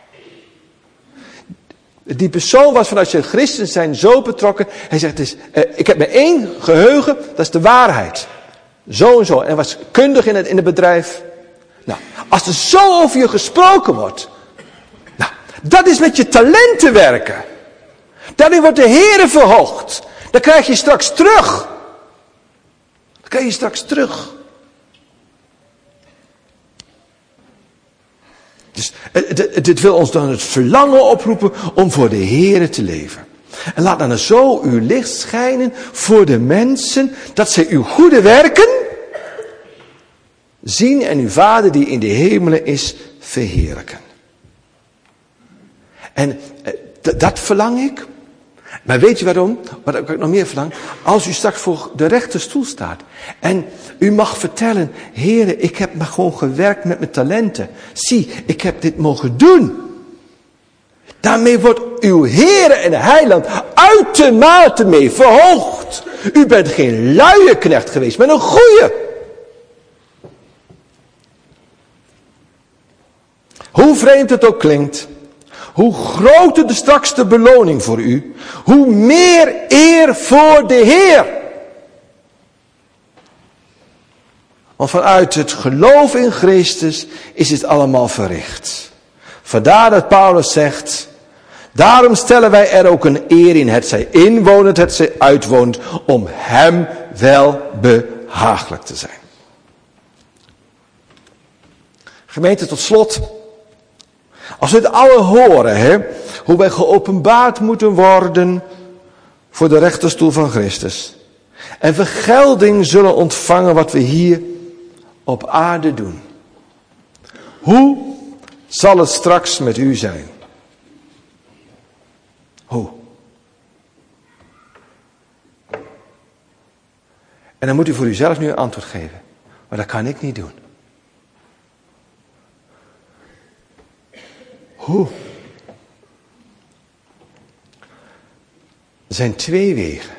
Die persoon was vanuit zijn christen zijn zo betrokken. Hij zegt, ik heb maar één geheugen, dat is de waarheid. Zo en zo. En was kundig in het bedrijf. Nou, als er zo over je gesproken wordt. Nou, dat is met je talenten werken. Daarin wordt de Heere verhoogd. Dan krijg je straks terug. Dus dit wil ons dan het verlangen oproepen om voor de Heere te leven. En laat dan zo uw licht schijnen voor de mensen, dat zij uw goede werken zien en uw Vader die in de hemelen is verheerlijken. En dat verlang ik. Maar weet je waarom? Wat ik nog meer verlang? Als u straks voor de rechterstoel staat. En u mag vertellen. Heere, ik heb maar gewoon gewerkt met mijn talenten. Zie, ik heb dit mogen doen. Daarmee wordt uw Heere en Heiland uitermate mee verhoogd. U bent geen luie knecht geweest, maar een goeie. Hoe vreemd het ook klinkt. Hoe groter de straks de beloning voor u, hoe meer eer voor de Heer. Want vanuit het geloof in Christus is het allemaal verricht. Vandaar dat Paulus zegt, daarom stellen wij er ook een eer in, het zij inwonend, het zij uitwonend, om hem wel behagelijk te zijn. Gemeente, tot slot. Als we het alle horen, hoe wij geopenbaard moeten worden voor de rechterstoel van Christus. En vergelding zullen ontvangen wat we hier op aarde doen. Hoe zal het straks met u zijn? Hoe? En dan moet u voor uzelf nu een antwoord geven. Maar dat kan ik niet doen. Hoe? Er zijn twee wegen.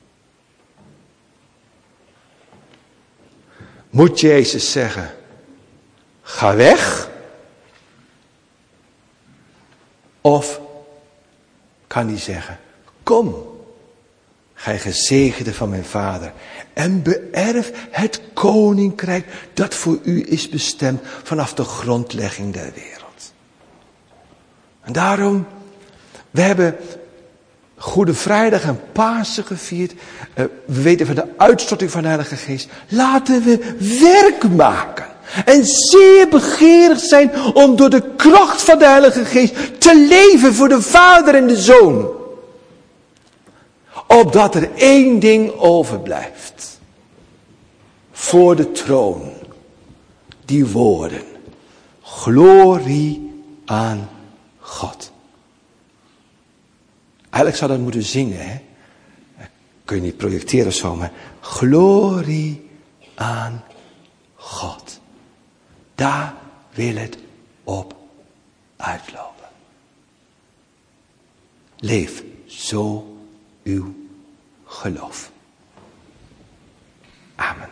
Moet Jezus zeggen, ga weg? Of kan hij zeggen, kom, gij gezegende van mijn Vader, en beërf het koninkrijk dat voor u is bestemd vanaf de grondlegging der wereld. En daarom, we hebben Goede Vrijdag en Pasen gevierd. We weten van de uitstorting van de Heilige Geest. Laten we werk maken. En zeer begeerig zijn om door de kracht van de Heilige Geest te leven voor de Vader en de Zoon. Opdat er één ding overblijft. Voor de troon. Die woorden. Glorie aan God. Eigenlijk zou dat moeten zingen, hè? Kun je niet projecteren of zo, maar glorie aan God. Daar wil het op uitlopen. Leef zo uw geloof. Amen.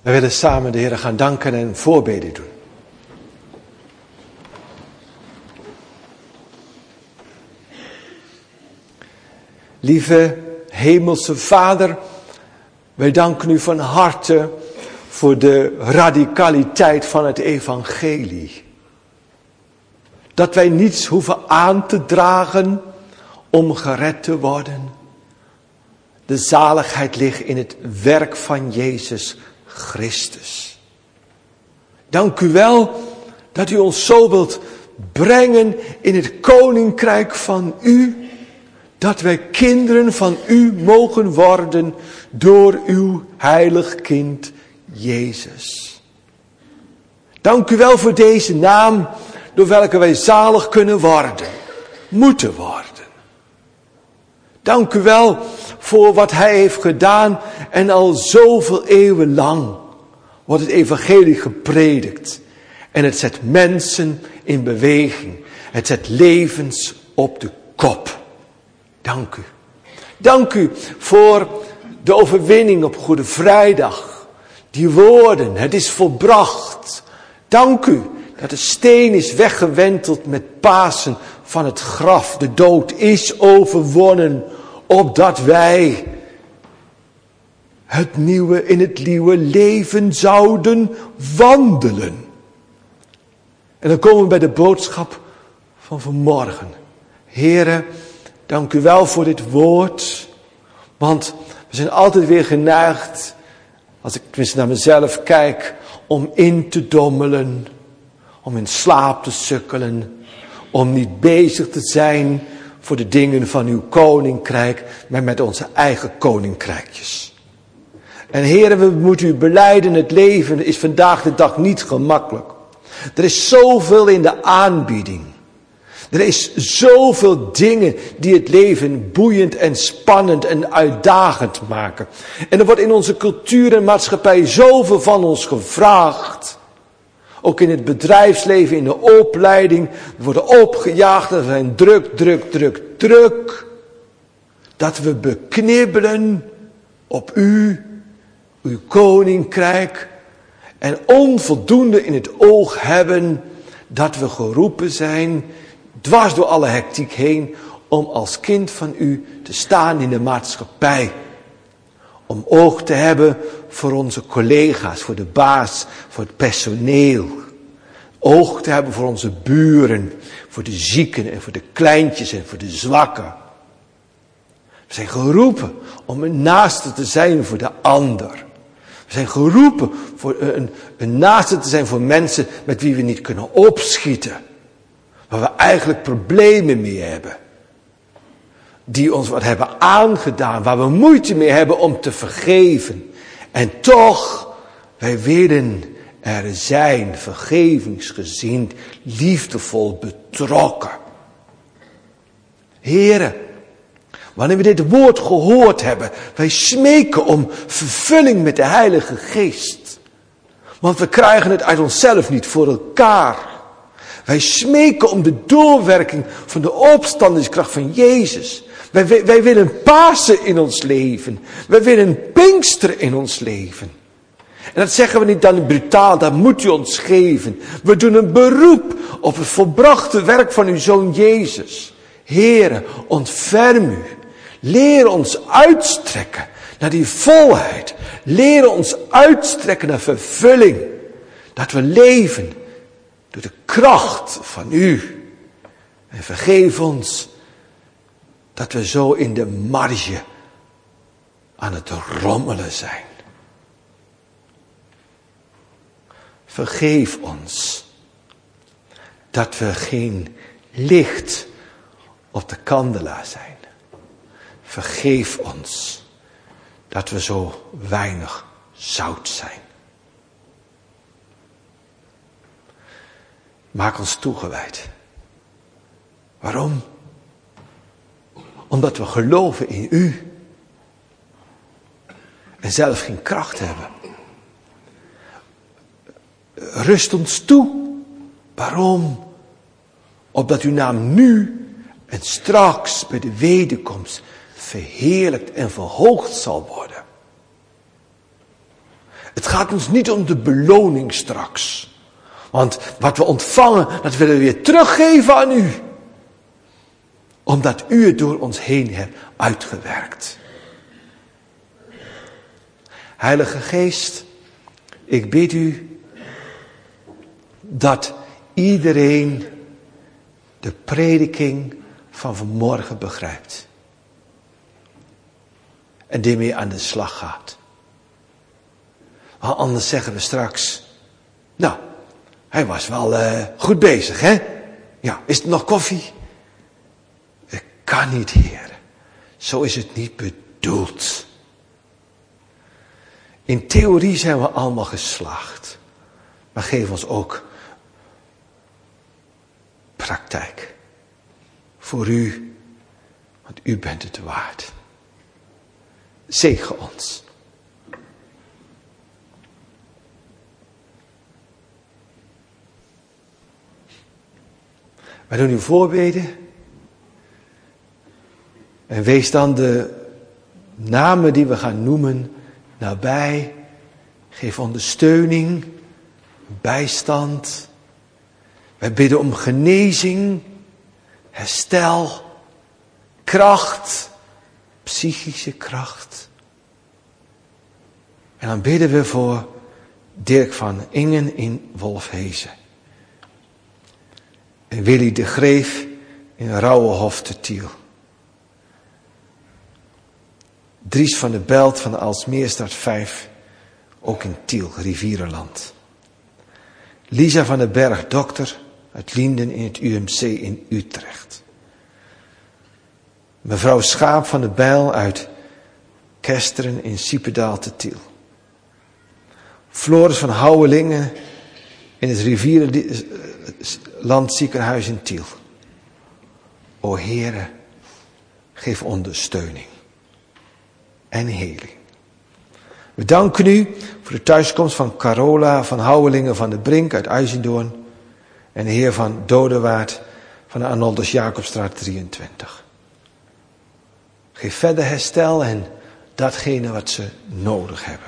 We willen samen de Heer gaan danken en voorbeden doen. Lieve Hemelse Vader, wij danken u van harte voor de radicaliteit van het evangelie. Dat wij niets hoeven aan te dragen om gered te worden. De zaligheid ligt in het werk van Jezus Christus. Dank u wel dat u ons zo wilt brengen in het koninkrijk van u. Dat wij kinderen van u mogen worden door uw heilig kind Jezus. Dank u wel voor deze naam door welke wij zalig kunnen worden, moeten worden. Dank u wel voor wat hij heeft gedaan en al zoveel eeuwen lang wordt het evangelie gepredikt. En het zet mensen in beweging. Het zet levens op de kop. Dank u. Dank u voor de overwinning op Goede Vrijdag. Die woorden, het is volbracht. Dank u dat de steen is weggewenteld met Pasen van het graf. De dood is overwonnen, opdat wij in het nieuwe leven zouden wandelen. En dan komen we bij de boodschap van vanmorgen. Here, dank u wel voor dit woord. Want we zijn altijd weer geneigd, als ik tenminste naar mezelf kijk, om in te dommelen. Om in slaap te sukkelen. Om niet bezig te zijn voor de dingen van uw koninkrijk, maar met onze eigen koninkrijkjes. En heren, we moeten u belijden, het leven is vandaag de dag niet gemakkelijk. Er is zoveel in de aanbieding. Er is zoveel dingen die het leven boeiend en spannend en uitdagend maken. En er wordt in onze cultuur en maatschappij zoveel van ons gevraagd. Ook in het bedrijfsleven, in de opleiding. We worden opgejaagd, er zijn druk. Dat we beknibbelen op u, uw koninkrijk. En onvoldoende in het oog hebben dat we geroepen zijn, dwars door alle hectiek heen, om als kind van u te staan in de maatschappij. Om oog te hebben voor onze collega's, voor de baas, voor het personeel. Oog te hebben voor onze buren, voor de zieken en voor de kleintjes en voor de zwakken. We zijn geroepen om een naaste te zijn voor de ander. We zijn geroepen voor een naaste te zijn voor mensen met wie we niet kunnen opschieten. Waar we eigenlijk problemen mee hebben. Die ons wat hebben aangedaan, waar we moeite mee hebben om te vergeven. En toch, wij willen er zijn, vergevingsgezind, liefdevol betrokken. Heren, wanneer we dit woord gehoord hebben, wij smeken om vervulling met de Heilige Geest. Want we krijgen het uit onszelf niet voor elkaar. Wij smeken om de doorwerking van de opstandingskracht van Jezus. Wij willen Pasen in ons leven. Wij willen Pinksteren in ons leven. En dat zeggen we niet dan brutaal, dat moet u ons geven. We doen een beroep op het volbrachte werk van uw Zoon Jezus. Heere, ontferm u. Leer ons uitstrekken naar die volheid. Leer ons uitstrekken naar vervulling. Dat we leven door de kracht van u. En vergeef ons dat we zo in de marge aan het rommelen zijn. Vergeef ons dat we geen licht op de kandelaar zijn. Vergeef ons dat we zo weinig zout zijn. Maak ons toegewijd. Waarom? Omdat we geloven in u. En zelf geen kracht hebben. Rust ons toe. Waarom? Opdat uw naam nu en straks bij de wederkomst verheerlijkt en verhoogd zal worden. Het gaat ons niet om de beloning straks. Want wat we ontvangen, dat willen we weer teruggeven aan u. Omdat u het door ons heen hebt uitgewerkt. Heilige Geest, ik bid u dat iedereen de prediking van vanmorgen begrijpt. En ermee aan de slag gaat. Want anders zeggen we straks, nou, hij was wel goed bezig, hè? Ja, is er nog koffie? Het kan niet, Heer. Zo is het niet bedoeld. In theorie zijn we allemaal geslaagd. Maar geef ons ook praktijk. Voor u, want u bent het waard. Zegen ons. Wij doen uw voorbeden. En wees dan de namen die we gaan noemen nabij. Geef ondersteuning, bijstand. Wij bidden om genezing, herstel, kracht, psychische kracht. En dan bidden we voor Dirk van Ingen in Wolfhezen. En Willy de Greef in Rauwenhof te Tiel. Dries van de Belt van de Aalsmeerstad 5, ook in Tiel, Rivierenland. Lisa van den Berg, dokter uit Lienden in het UMC in Utrecht. Mevrouw Schaap van de Bijl uit Kesteren in Siependaal te Tiel. Floris van Houwelingen in het Rivierenland ziekenhuis in Tiel. O Heere, geef ondersteuning en heling. We danken u voor de thuiskomst van Carola van Houwelingen van de Brink uit IJzendoorn en de heer van Dodewaard van de Arnoldus Jacobstraat 23. Geef verder herstel en datgene wat ze nodig hebben.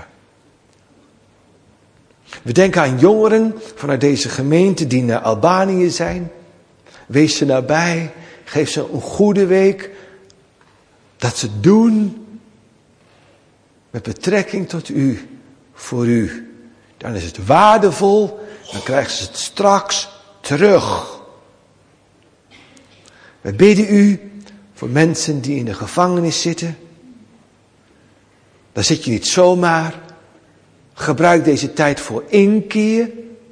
We denken aan jongeren vanuit deze gemeente die naar Albanië zijn. Wees ze nabij, geef ze een goede week. Dat ze doen met betrekking tot u, voor u. Dan is het waardevol, dan krijgen ze het straks terug. We bidden u voor mensen die in de gevangenis zitten. Daar zit je niet zomaar. Gebruik deze tijd voor inkeer,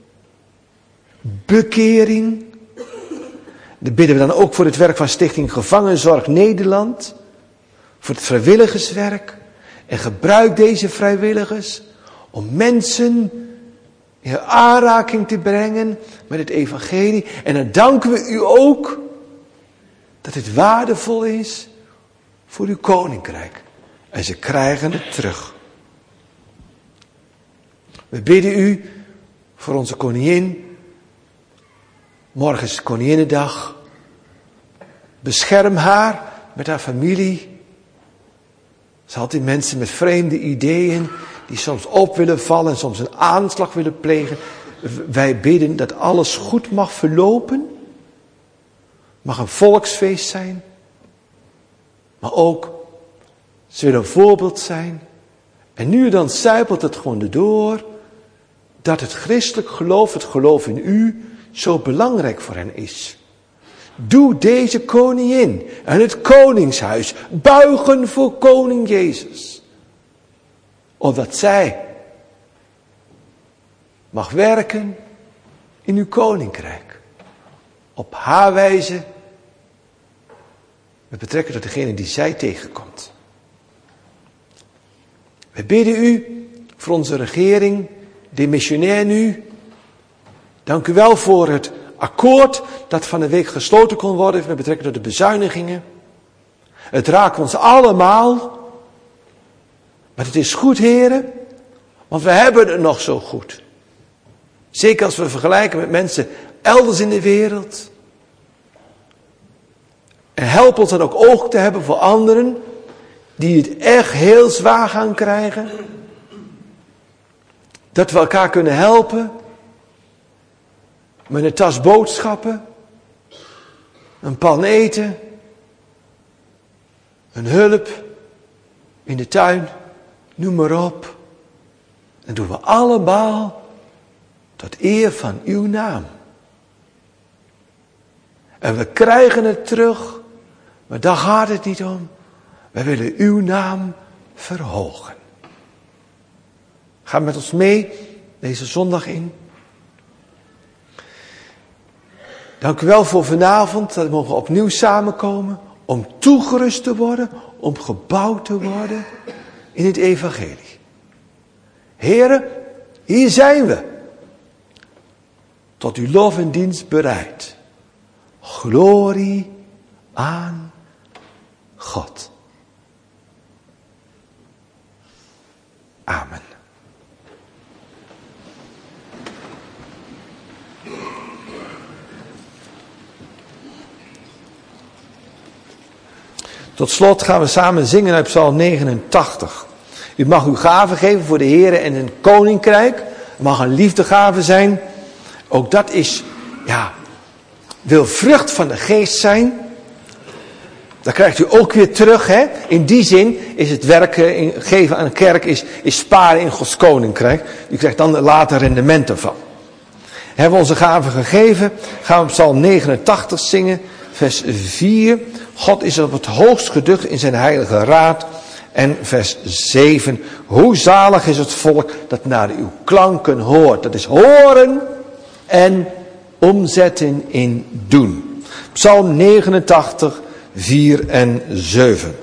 bekering. Dan bidden we dan ook voor het werk van Stichting Gevangenzorg Nederland. Voor het vrijwilligerswerk. En gebruik deze vrijwilligers om mensen in aanraking te brengen met het evangelie. En dan danken we u ook dat het waardevol is voor uw koninkrijk. En ze krijgen het terug. We bidden u voor onze koningin. Morgen is Koninginnedag. Bescherm haar met haar familie. Er zijn altijd mensen met vreemde ideeën die soms op willen vallen en soms een aanslag willen plegen. Wij bidden dat alles goed mag verlopen. Mag een volksfeest zijn. Maar ook, ze willen een voorbeeld zijn. En nu dan sijpelt het gewoon erdoor dat het christelijk geloof, het geloof in u, zo belangrijk voor hen is. Doe deze koningin en het koningshuis buigen voor koning Jezus. Opdat zij mag werken in uw koninkrijk. Op haar wijze met betrekking tot degene die zij tegenkomt. We bidden u voor onze regering, demissionair nu. Dank u wel voor het akkoord dat van de week gesloten kon worden met betrekking tot de bezuinigingen. Het raakt ons allemaal. Maar het is goed, heren, want we hebben het nog zo goed. Zeker als we vergelijken met mensen elders in de wereld. En help ons dan ook oog te hebben voor anderen die het echt heel zwaar gaan krijgen. Dat we elkaar kunnen helpen. Met een tas boodschappen. Een pan eten. Een hulp. In de tuin. Noem maar op. Dat doen we allemaal tot eer van uw naam. En we krijgen het terug. Maar daar gaat het niet om. Wij willen uw naam verhogen. Ga met ons mee deze zondag in. Dank u wel voor vanavond dat we mogen opnieuw samenkomen. Om toegerust te worden. Om gebouwd te worden in het evangelie. Heren, hier zijn we. Tot uw lof en dienst bereid. Glorie aan God. Amen. Tot slot gaan we samen zingen uit Psalm 89. U mag uw gave geven voor de Heere en een koninkrijk. Het mag een liefdegave zijn. Ook dat is, wil vrucht van de geest zijn. Dat krijgt u ook weer terug. Hè? In die zin is het werken, geven aan een kerk, is sparen in Gods koninkrijk. U krijgt dan later rendementen van. Hebben we onze gaven gegeven, gaan we op Psalm 89 zingen, vers 4. God is op het hoogst geducht in zijn heilige raad. En vers 7. Hoe zalig is het volk dat naar uw klanken hoort. Dat is horen en omzetten in doen. Psalm 89, 4 en 7.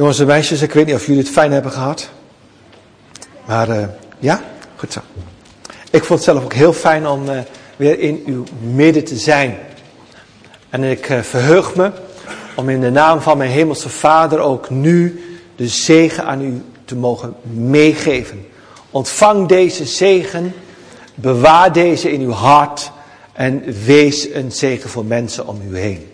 Jongens en meisjes, ik weet niet of jullie het fijn hebben gehad. Maar ja, goed zo. Ik vond het zelf ook heel fijn om weer in uw midden te zijn. En ik verheug me om in de naam van mijn hemelse Vader ook nu de zegen aan u te mogen meegeven. Ontvang deze zegen, bewaar deze in uw hart en wees een zegen voor mensen om u heen.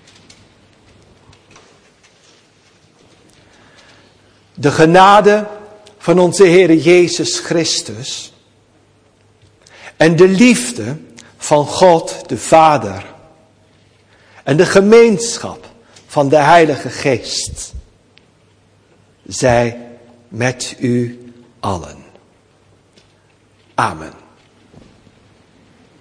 De genade van onze Heere Jezus Christus en de liefde van God de Vader en de gemeenschap van de Heilige Geest zij met u allen. Amen.